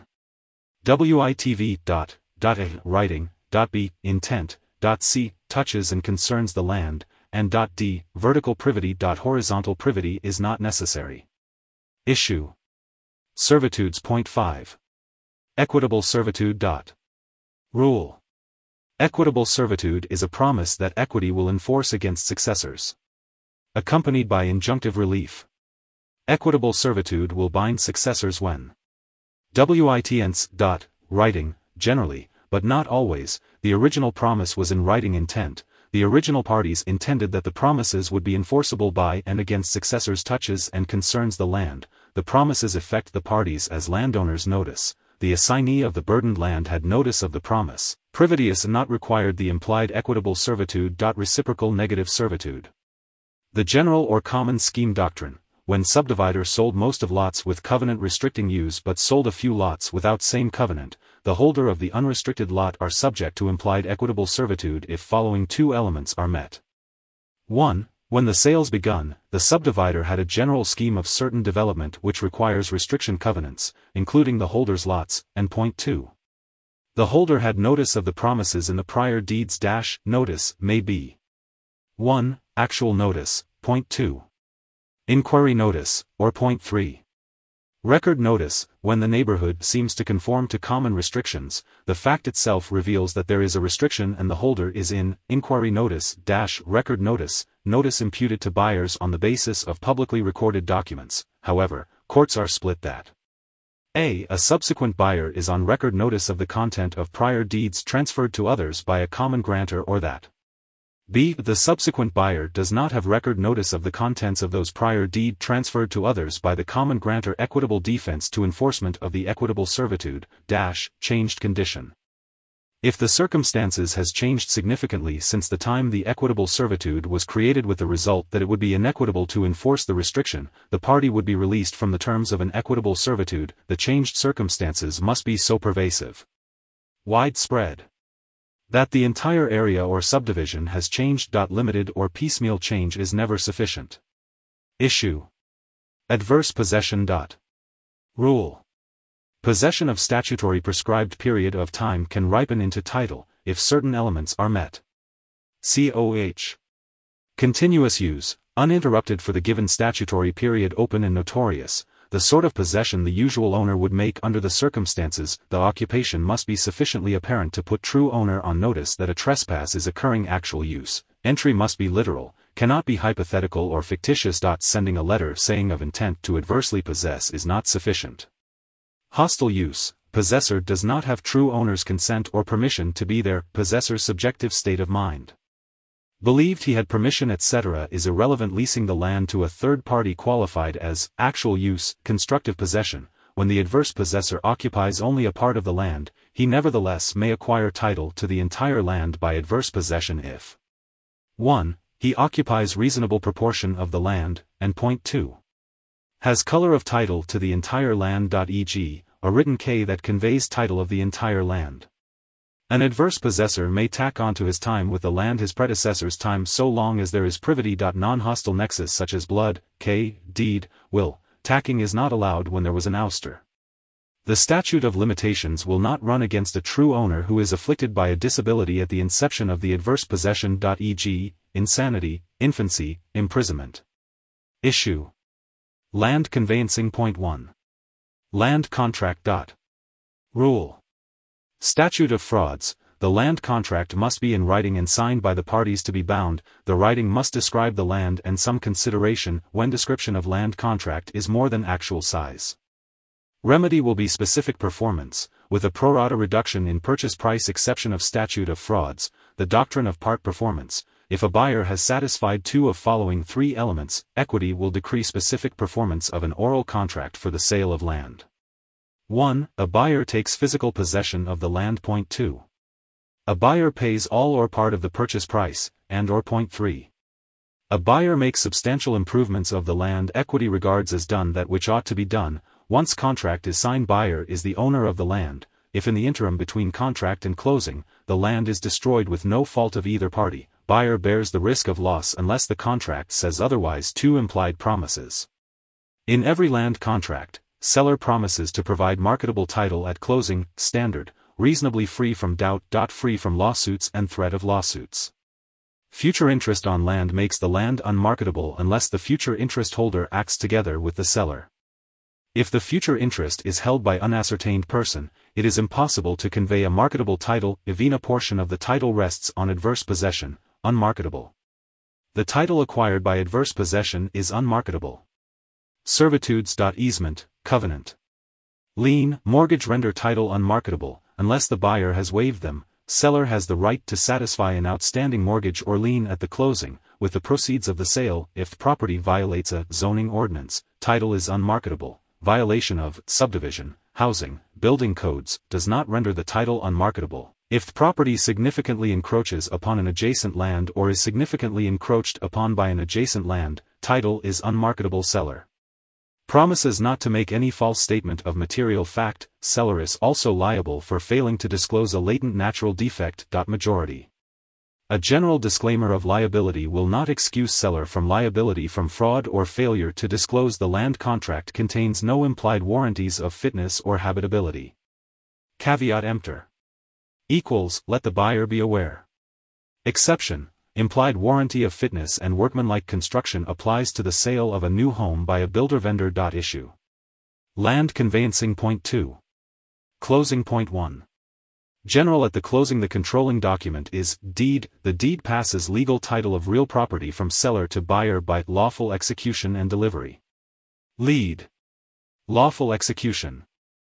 witv. Dot, dot a. Writing. Dot b. Intent. Dot c. Touches and concerns the land, and dot d. Vertical privity. Dot horizontal privity is not necessary. Issue. Servitudes. Point five. Equitable servitude. Dot. Rule. Equitable servitude is a promise that equity will enforce against successors, accompanied by injunctive relief. Equitable servitude will bind successors when witn's. Dot, writing, generally, but not always, the original promise was in writing. Intent: the original parties intended that the promises would be enforceable by and against successors. Touches and concerns the land: the promises affect the parties as landowners. Notice: the assignee of the burdened land had notice of the promise. Privity is not required. The implied equitable servitude. Reciprocal negative servitude. The general or common scheme doctrine: when subdivider sold most of lots with covenant restricting use but sold a few lots without same covenant, the holder of the unrestricted lot are subject to implied equitable servitude if following two elements are met. one. When the sales begun, the subdivider had a general scheme of certain development which requires restriction covenants, including the holder's lots, and point two. The holder had notice of the promises in the prior deeds. Dash, notice may be one. Actual notice, point two. Inquiry notice, or point three. Record notice: when the neighborhood seems to conform to common restrictions, the fact itself reveals that there is a restriction and the holder is in. Inquiry notice. Dash, record notice, notice imputed to buyers on the basis of publicly recorded documents. However, courts are split that a. A subsequent buyer is on record notice of the content of prior deeds transferred to others by a common grantor, or that b. The subsequent buyer does not have record notice of the contents of those prior deed transferred to others by the common grantor. Equitable defense to enforcement of the equitable servitude. Dash, changed condition. If the circumstances has changed significantly since the time the equitable servitude was created with the result that it would be inequitable to enforce the restriction, the party would be released from the terms of an equitable servitude. The changed circumstances must be so pervasive, widespread, that the entire area or subdivision has changed. Limited or piecemeal change is never sufficient. Issue. Adverse possession. Rule. Possession of statutory prescribed period of time can ripen into title, if certain elements are met. Coh. Continuous use, uninterrupted for the given statutory period. Open and notorious, the sort of possession the usual owner would make under the circumstances. The occupation must be sufficiently apparent to put true owner on notice that a trespass is occurring. Actual use, entry must be literal, cannot be hypothetical or fictitious. Sending a letter saying of intent to adversely possess is not sufficient. Hostile use, possessor does not have true owner's consent or permission to be there, possessor's subjective state of mind. Believed he had permission et cetera is irrelevant. Leasing the land to a third party qualified as actual use, constructive possession. When the adverse possessor occupies only a part of the land, he nevertheless may acquire title to the entire land by adverse possession if one. He occupies reasonable proportion of the land, and point two. Has color of title to the entire land. for example, a written K that conveys title of the entire land. An adverse possessor may tack on to his time with the land his predecessor's time so long as there is privity. Non-hostile nexus such as blood, K, deed, will. Tacking is not allowed when there was an ouster. The statute of limitations will not run against a true owner who is afflicted by a disability at the inception of the adverse possession. for example, insanity, infancy, imprisonment. Issue. Land conveyancing. Point one. Land contract. Rule. Statute of frauds. The land contract must be in writing and signed by the parties to be bound. The writing must describe the land and some consideration when description of land contract is more than actual size. Remedy will be specific performance, with a pro rata reduction in purchase price. Exception of statute of frauds, the doctrine of part performance. If a buyer has satisfied two of following three elements, equity will decree specific performance of an oral contract for the sale of land. one. A buyer takes physical possession of the land. Point two. A buyer pays all or part of the purchase price, and or point three. A buyer makes substantial improvements of the land. Equity regards as done that which ought to be done. Once contract is signed, buyer is the owner of the land. If in the interim between contract and closing, the land is destroyed with no fault of either party, buyer bears the risk of loss unless the contract says otherwise. Two. Implied promises. In every land contract, seller promises to provide marketable title at closing, standard, reasonably free from doubt. Free from lawsuits and threat of lawsuits. Future interest on land makes the land unmarketable unless the future interest holder acts together with the seller. If the future interest is held by unascertained person, it is impossible to convey a marketable title. Even a portion of the title rests on adverse possession, unmarketable. The title acquired by adverse possession is unmarketable. Servitudes. Easement, covenant, lien, mortgage render title unmarketable, unless the buyer has waived them. Seller has the right to satisfy an outstanding mortgage or lien at the closing, with the proceeds of the sale. If property violates a zoning ordinance, title is unmarketable. Violation of subdivision, housing, building codes does not render the title unmarketable. If property significantly encroaches upon an adjacent land or is significantly encroached upon by an adjacent land, title is unmarketable. Seller promises not to make any false statement of material fact. Seller is also liable for failing to disclose a latent natural defect. Majority. A general disclaimer of liability will not excuse seller from liability from fraud or failure to disclose. The land contract contains no implied warranties of fitness or habitability. Caveat emptor. Equals, let the buyer be aware. Exception. Implied warranty of fitness and workmanlike construction applies to the sale of a new home by a builder-vendor. Issue. Land conveyancing. Point two. Closing. Point one. General. At the closing, the controlling document is deed. The deed passes legal title of real property from seller to buyer by lawful execution and delivery. Lead. Lawful execution.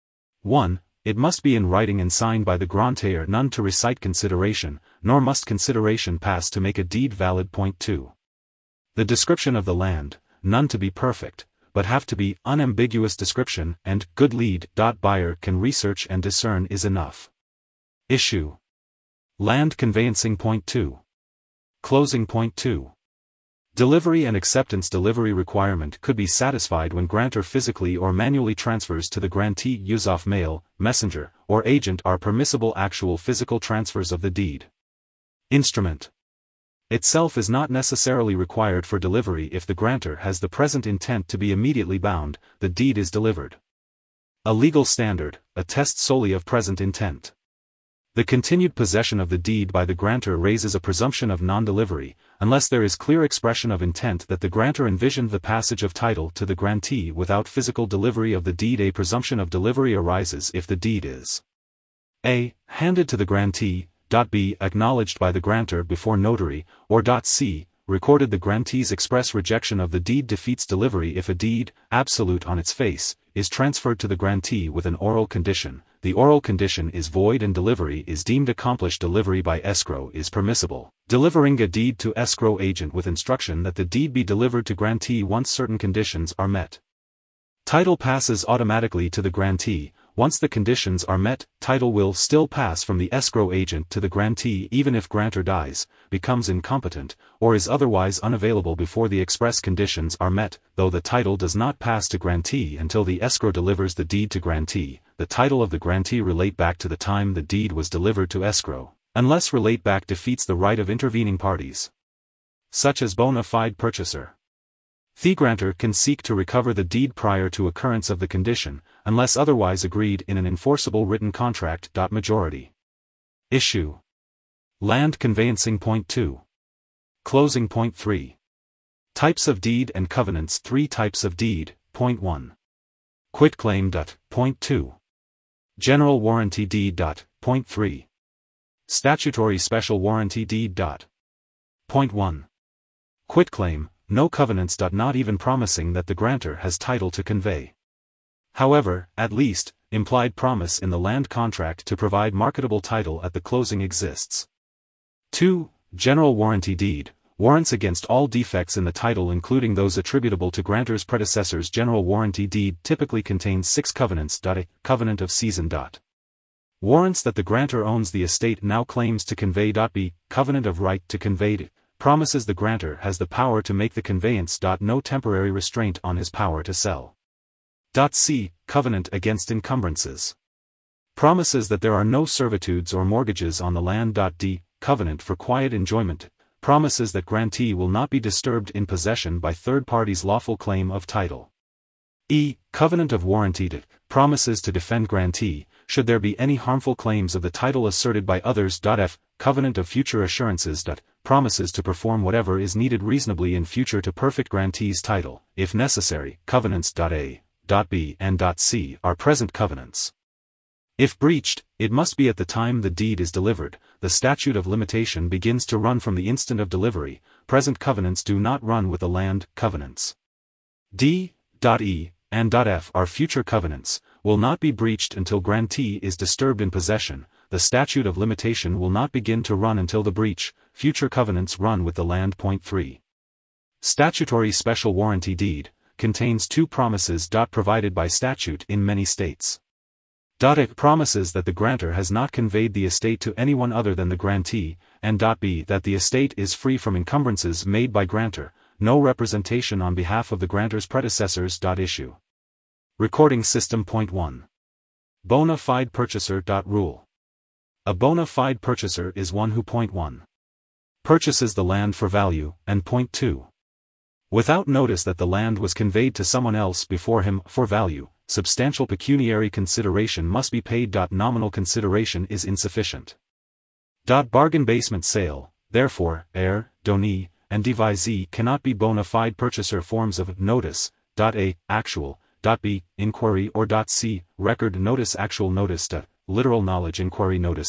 one. It must be in writing and signed by the grantor, none to recite consideration, nor must consideration pass to make a deed valid. Point two. The description of the land, none to be perfect, but have to be unambiguous description, and good lead. Buyer can research and discern is enough. Issue. Land conveyancing. Point two. Closing. Point two. Delivery and acceptance. Delivery requirement could be satisfied when grantor physically or manually transfers to the grantee. Use of mail, messenger, or agent are permissible. Actual physical transfers of the deed instrument itself is not necessarily required for delivery. If the grantor has the present intent to be immediately bound, the deed is delivered. A legal standard, a test solely of present intent. The continued possession of the deed by the grantor raises a presumption of non-delivery, unless there is clear expression of intent that the grantor envisioned the passage of title to the grantee without physical delivery of the deed. A presumption of delivery arises if the deed is a. handed to the grantee, b. acknowledged by the grantor before notary, or c. recorded. The grantee's express rejection of the deed defeats delivery. If a deed, absolute on its face, is transferred to the grantee with an oral condition. The oral condition is void and delivery is deemed accomplished. Delivery by escrow is permissible. Delivering a deed to escrow agent with instruction that the deed be delivered to grantee once certain conditions are met. Title passes automatically to the grantee. Once the conditions are met, title will still pass from the escrow agent to the grantee even if grantor dies, becomes incompetent, or is otherwise unavailable before the express conditions are met. Though the title does not pass to grantee until the escrow delivers the deed to grantee, the title of the grantee relate back to the time the deed was delivered to escrow, unless relate back defeats the right of intervening parties, such as bona fide purchaser. The grantor can seek to recover the deed prior to occurrence of the condition, unless otherwise agreed in an enforceable written contract. Majority issue. Land conveyancing. Point two. Closing. Point three. Types of deed and covenants. Three types of deed. Point one. Quitclaim. Point two. General warranty deed. Point three. Statutory special warranty deed. Point one. Quitclaim. No covenants. Not even promising that the grantor has title to convey. However, at least, implied promise in the land contract to provide marketable title at the closing exists. two. General warranty deed. Warrants against all defects in the title including those attributable to grantor's predecessors. General warranty deed typically contains six covenants. A. Covenant of season. Warrants that the grantor owns the estate now claims to convey. B. Covenant of right to convey. Promises the grantor has the power to make the conveyance. No temporary restraint on his power to sell. C. Covenant against encumbrances. Promises that there are no servitudes or mortgages on the land. D. Covenant for quiet enjoyment. Promises that grantee will not be disturbed in possession by third parties' lawful claim of title. E. Covenant of warranty. D. Promises to defend grantee, should there be any harmful claims of the title asserted by others. F. Covenant of future assurances. D. Promises to perform whatever is needed reasonably in future to perfect grantee's title, if necessary. Covenants. A. B and C are present covenants. If breached, it must be at the time the deed is delivered. The statute of limitation begins to run from the instant of delivery. Present covenants do not run with the land covenants. D. E and F are future covenants, will not be breached until grantee is disturbed in possession. The statute of limitation will not begin to run until the breach. Future covenants run with the land. Point three. Statutory special warranty deed contains two promises. Provided by statute in many states. A. Promises that the grantor has not conveyed the estate to anyone other than the grantee, and B. That the estate is free from encumbrances made by grantor, no representation on behalf of the grantor's predecessors. Issue. Recording system. Point one. Bona fide purchaser. Rule. A bona fide purchaser is one who. Point one. Purchases the land for value, and Point two. Without notice that the land was conveyed to someone else before him, for value, substantial pecuniary consideration must be paid. Nominal consideration is insufficient. Bargain basement sale, therefore, heir, donee, and devisee cannot be bona fide purchaser forms of notice. A. Actual, B. Inquiry or C. Record notice. Actual notice. Literal knowledge. Inquiry notice.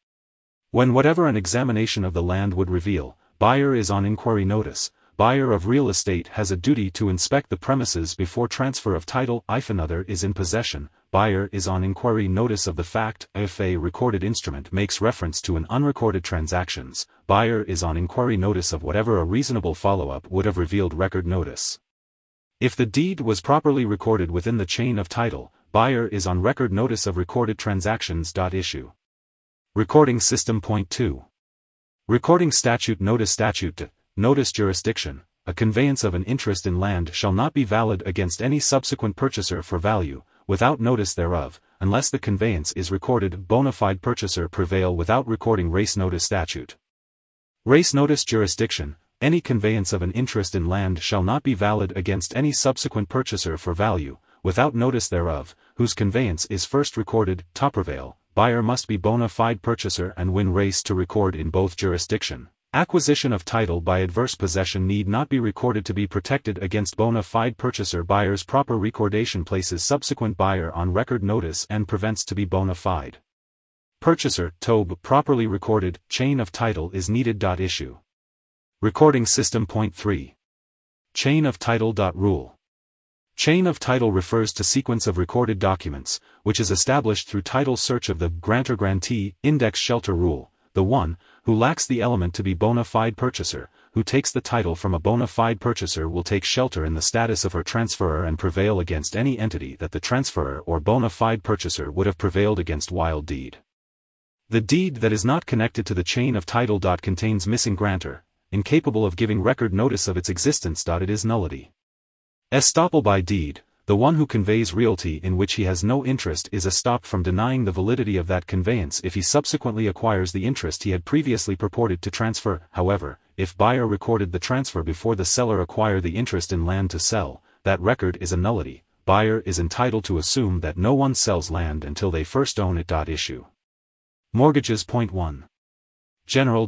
When whatever an examination of the land would reveal, buyer is on inquiry notice. Buyer of real estate has a duty to inspect the premises before transfer of title. If another is in possession, buyer is on inquiry notice of the fact. If a recorded instrument makes reference to an unrecorded transactions, buyer is on inquiry notice of whatever a reasonable follow-up would have revealed. Record notice. If the deed was properly recorded within the chain of title, buyer is on record notice of recorded transactions. Issue. Recording system. Point two. Recording statute. Notice statute. Notice jurisdiction. A conveyance of an interest in land shall not be valid against any subsequent purchaser for value, without notice thereof, unless the conveyance is recorded. Bona fide purchaser prevail without recording. Race notice statute. Race notice jurisdiction. Any conveyance of an interest in land shall not be valid against any subsequent purchaser for value, without notice thereof, whose conveyance is first recorded. Top prevail. Buyer must be bona fide purchaser and win race to record in both jurisdiction. Acquisition of title by adverse possession need not be recorded to be protected against bona fide purchaser. Buyer's proper recordation places subsequent buyer on record notice and prevents to be bona fide purchaser. Tobe properly recorded chain of title is needed. Issue. Recording system. Point three. Chain of title. Rule. Chain of title refers to sequence of recorded documents, which is established through title search of the grantor-grantee index shelter rule. The one who lacks the element to be bona fide purchaser, who takes the title from a bona fide purchaser will take shelter in the status of her transferor and prevail against any entity that the transferor or bona fide purchaser would have prevailed against while deed. The deed that is not connected to the chain of title. Contains missing grantor, incapable of giving record notice of its existence. It is nullity. Estoppel by deed. The one who conveys realty in which he has no interest is estopped from denying the validity of that conveyance if he subsequently acquires the interest he had previously purported to transfer. However, if buyer recorded the transfer before the seller acquired the interest in land to sell, that record is a nullity. Buyer is entitled to assume that no one sells land until they first own it. Issue. Mortgages. Point one. General.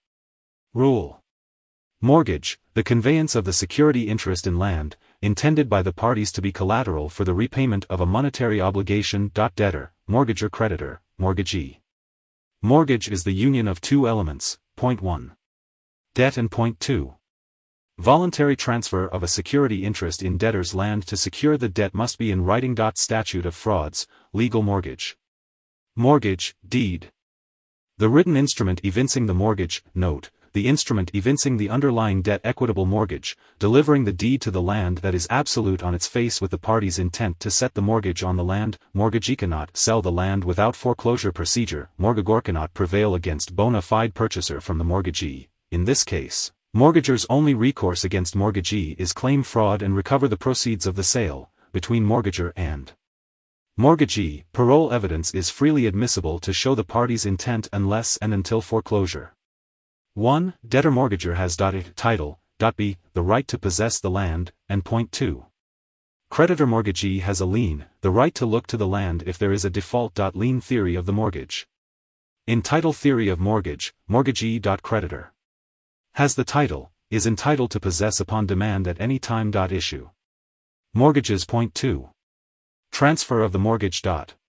Rule. Mortgage, the conveyance of the security interest in land, intended by the parties to be collateral for the repayment of a monetary obligation. Debtor, mortgagor, creditor, mortgagee. Mortgage is the union of two elements. Point one. Debt and point two. Voluntary transfer of a security interest in debtor's land to secure the debt must be in writing. Statute of frauds, legal mortgage. Mortgage, deed. The written instrument evincing the mortgage, note, the instrument evincing the underlying debt. Equitable mortgage, delivering the deed to the land that is absolute on its face with the party's intent to set the mortgage on the land. Mortgagee cannot sell the land without foreclosure procedure. Mortgagor cannot prevail against bona fide purchaser from the mortgagee. In this case, mortgagor's only recourse against mortgagee is claim fraud and recover the proceeds of the sale, between mortgagor and mortgagee. Parole evidence is freely admissible to show the party's intent unless and until foreclosure. one. Debtor-mortgagor has a title, b. the right to possess the land, and point two. Creditor-mortgagee has a lien, the right to look to the land if there is a default. Lien theory of the mortgage. In title theory of mortgage, mortgagee. Creditor has the title, is entitled to possess upon demand at any time. Issue. Mortgages. Point two. Transfer of the mortgage.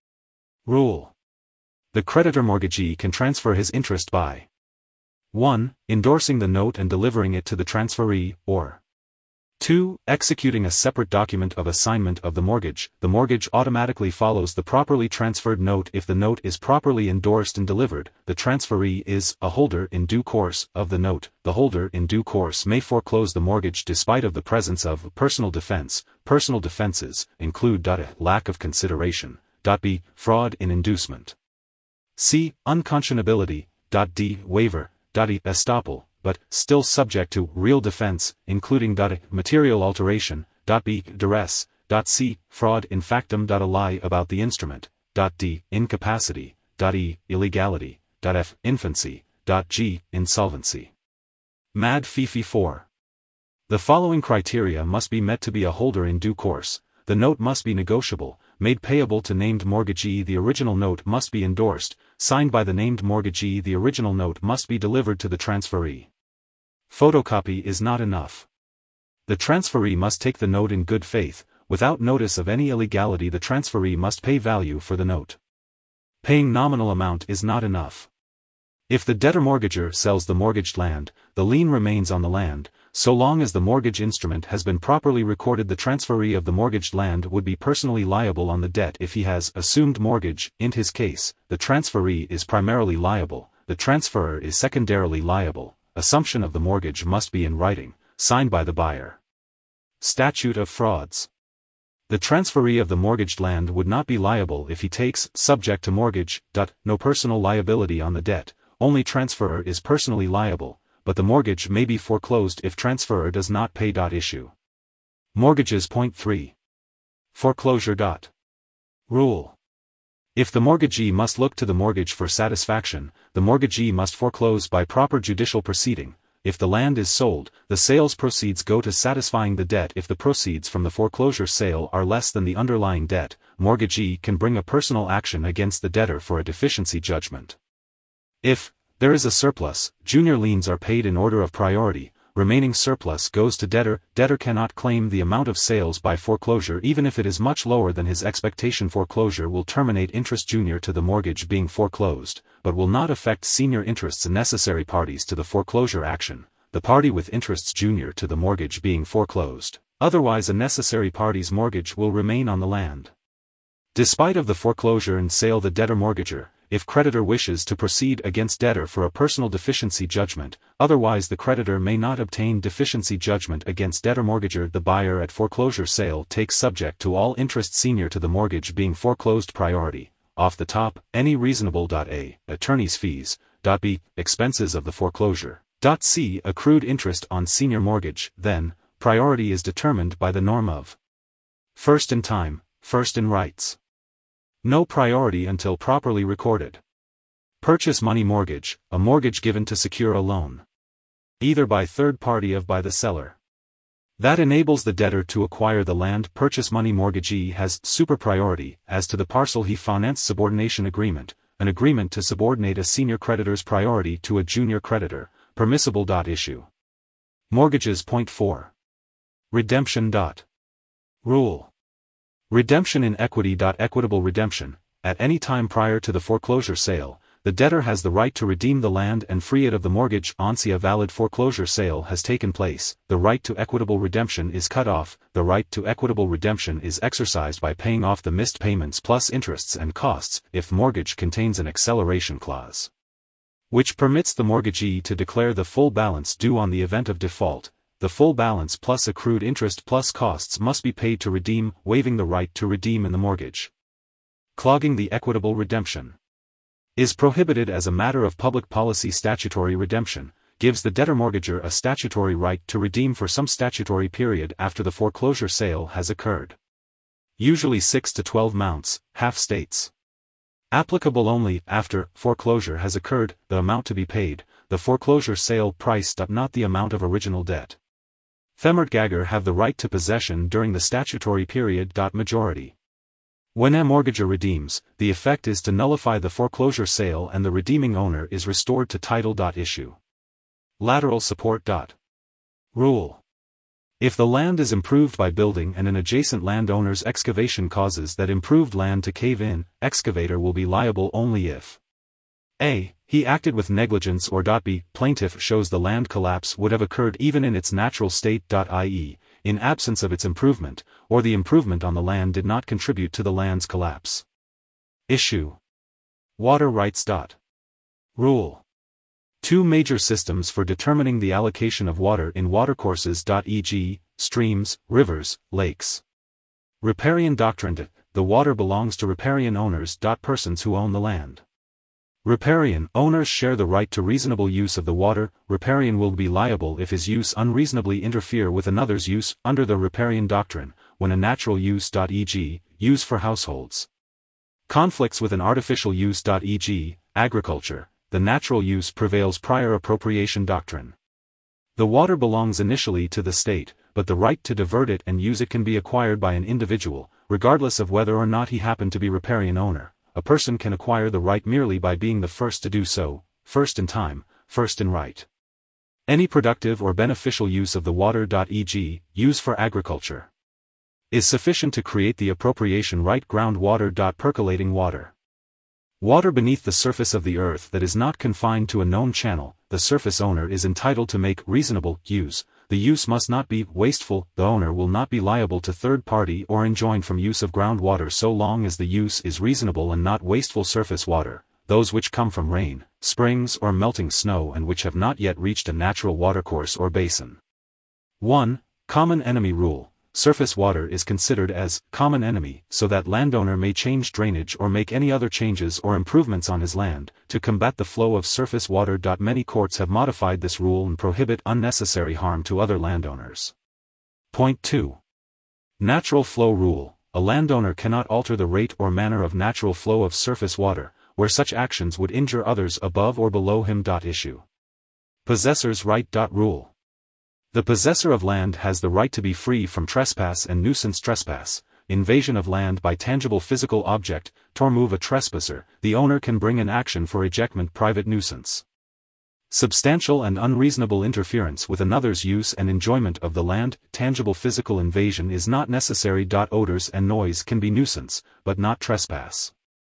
Rule. The creditor-mortgagee can transfer his interest by one. Endorsing the note and delivering it to the transferee, or two. Executing a separate document of assignment of the mortgage. The mortgage automatically follows the properly transferred note if the note is properly endorsed and delivered. The transferee is a holder in due course of the note. The holder in due course may foreclose the mortgage despite of the presence of personal defense. Personal defenses include a. Lack of consideration. b. Fraud in inducement. c. Unconscionability. d. Waiver. D. Estoppel, but still subject to real defense, including a. Material alteration. b. Duress. c. Fraud in factum. A lie about the instrument. d. Incapacity. e. Illegality. f. Infancy. g. Insolvency. Mad Fifi four. The following criteria must be met to be a holder in due course. The note must be negotiable, made payable to named mortgagee. The original note must be endorsed, signed by the named mortgagee. The original note must be delivered to the transferee. Photocopy is not enough. The transferee must take the note in good faith, without notice of any illegality. The transferee must pay value for the note. Paying nominal amount is not enough. If the debtor-mortgagor sells the mortgaged land, the lien remains on the land. So long as the mortgage instrument has been properly recorded, the transferee of the mortgaged land would be personally liable on the debt if he has assumed mortgage. In his case, the transferee is primarily liable, the transferor is secondarily liable. Assumption of the mortgage must be in writing, signed by the buyer. Statute of frauds. The transferee of the mortgaged land would not be liable if he takes, subject to mortgage. No personal liability on the debt, only transferor is personally liable, but the mortgage may be foreclosed if transferor does not pay. Issue. Mortgages. Point three. Foreclosure. Rule. If the mortgagee must look to the mortgage for satisfaction, the mortgagee must foreclose by proper judicial proceeding. If the land is sold, the sale's proceeds go to satisfying the debt. If the proceeds from the foreclosure sale are less than the underlying debt, mortgagee can bring a personal action against the debtor for a deficiency judgment. If there is a surplus, junior liens are paid in order of priority. Remaining surplus goes to debtor. Debtor cannot claim the amount of sales by foreclosure even if it is much lower than his expectation. Foreclosure will terminate interest junior to the mortgage being foreclosed, but will not affect senior interests necessary parties to the foreclosure action, the party with interests junior to the mortgage being foreclosed. Otherwise a necessary party's mortgage will remain on the land. Despite of the foreclosure and sale the debtor-mortgager, if creditor wishes to proceed against debtor for a personal deficiency judgment, otherwise the creditor may not obtain deficiency judgment against debtor-mortgager. The buyer at foreclosure sale takes subject to all interest senior to the mortgage being foreclosed priority, off the top, any reasonable. A. Attorney's fees. B. Expenses of the foreclosure. C. Accrued interest on senior mortgage. Then, priority is determined by the norm of first in time, first in rights. No priority until properly recorded. Purchase money mortgage, a mortgage given to secure a loan, either by third party or by the seller, that enables the debtor to acquire the land. Purchase money mortgagee has super priority as to the parcel he financed. Subordination agreement, an agreement to subordinate a senior creditor's priority to a junior creditor, permissible. Issue mortgages. Point four. Redemption. Rule. Redemption in equity. Equitable redemption. At any time prior to the foreclosure sale, the debtor has the right to redeem the land and free it of the mortgage. Once a valid foreclosure sale has taken place, the right to equitable redemption is cut off. The right to equitable redemption is exercised by paying off the missed payments plus interests and costs, if the mortgage contains an acceleration clause, which permits the mortgagee to declare the full balance due on the event of default. The full balance plus accrued interest plus costs must be paid to redeem, waiving the right to redeem in the mortgage. Clogging the equitable redemption is prohibited as a matter of public policy. Statutory redemption gives the debtor-mortgager a statutory right to redeem for some statutory period after the foreclosure sale has occurred. Usually six to twelve months, half states. Applicable only after foreclosure has occurred. The amount to be paid, the foreclosure sale price. Not the amount of original debt. Femmertgager have the right to possession during the statutory period. Majority. When a mortgager redeems, the effect is to nullify the foreclosure sale and the redeeming owner is restored to title. Issue lateral support. Rule. If the land is improved by building and an adjacent landowner's excavation causes that improved land to cave in, excavator will be liable only if a. he acted with negligence, or b. plaintiff shows the land collapse would have occurred even in its natural state, that is, in absence of its improvement, or the improvement on the land did not contribute to the land's collapse. Issue water rights. Rule. Two major systems for determining the allocation of water in watercourses, for example, streams, rivers, lakes. Riparian doctrine. The water belongs to riparian owners, persons who own the land. Riparian owners share the right to reasonable use of the water. Riparian will be liable if his use unreasonably interfere with another's use, under the riparian doctrine, when a natural use, for example, use for households, conflicts with an artificial use, for example, agriculture. The natural use prevails. Prior appropriation doctrine. The water belongs initially to the state, but the right to divert it and use it can be acquired by an individual, regardless of whether or not he happened to be riparian owner. A person can acquire the right merely by being the first to do so, first in time, first in right. Any productive or beneficial use of the water, for example, use for agriculture, is sufficient to create the appropriation right. Groundwater. Percolating water. Water beneath the surface of the earth that is not confined to a known channel, the surface owner is entitled to make reasonable use. The use must not be wasteful. The owner will not be liable to third party or enjoined from use of groundwater so long as the use is reasonable and not wasteful. Surface water, those which come from rain, springs or melting snow and which have not yet reached a natural watercourse or basin. one. Common enemy rule. Surface water is considered as common enemy so that landowner may change drainage or make any other changes or improvements on his land to combat the flow of surface water. Many courts have modified this rule and prohibit unnecessary harm to other landowners. Point two. Natural flow rule. A landowner cannot alter the rate or manner of natural flow of surface water, where such actions would injure others above or below him. Issue possessor's right. Rule. The possessor of land has the right to be free from trespass and nuisance. Trespass, invasion of land by tangible physical object, to remove a trespasser. The owner can bring an action for ejectment. Private nuisance. Substantial and unreasonable interference with another's use and enjoyment of the land. Tangible physical invasion is not necessary. Odors and noise can be nuisance, but not trespass.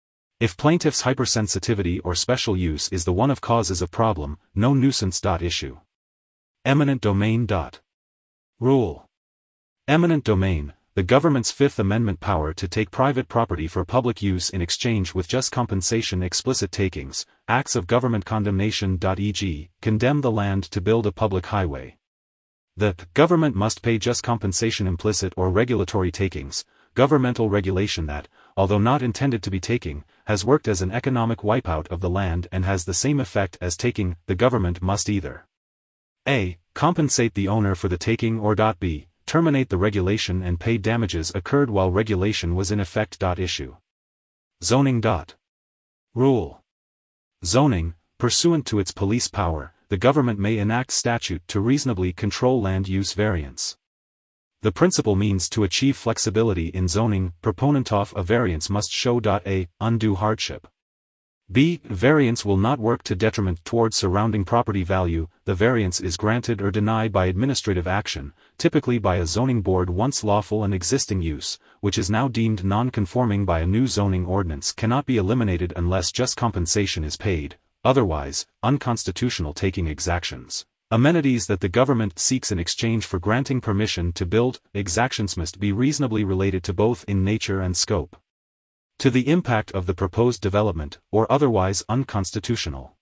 If plaintiff's hypersensitivity or special use is the one of causes of problem, no nuisance. Issue eminent domain. Rule. Eminent domain, the government's Fifth Amendment power to take private property for public use in exchange with just compensation. Explicit takings, acts of government condemnation. for example, condemn the land to build a public highway. The government must pay just compensation. Implicit or regulatory takings, governmental regulation that, although not intended to be taking, has worked as an economic wipeout of the land and has the same effect as taking. The government must either A. compensate the owner for the taking or B. terminate the regulation and pay damages occurred while regulation was in effect. Issue. Zoning. Rule. Zoning, pursuant to its police power, the government may enact statute to reasonably control land use variance. The principal means to achieve flexibility in zoning. Proponent of a variance must show A. undue hardship. B. Variance will not work to detriment towards surrounding property value. The variance is granted or denied by administrative action, typically by a zoning board. Once lawful and existing use, which is now deemed non-conforming by a new zoning ordinance, cannot be eliminated unless just compensation is paid, otherwise, unconstitutional taking exactions. Amenities that the government seeks in exchange for granting permission to build. Exactions must be reasonably related to both in nature and scope to the impact of the proposed development, or otherwise unconstitutional.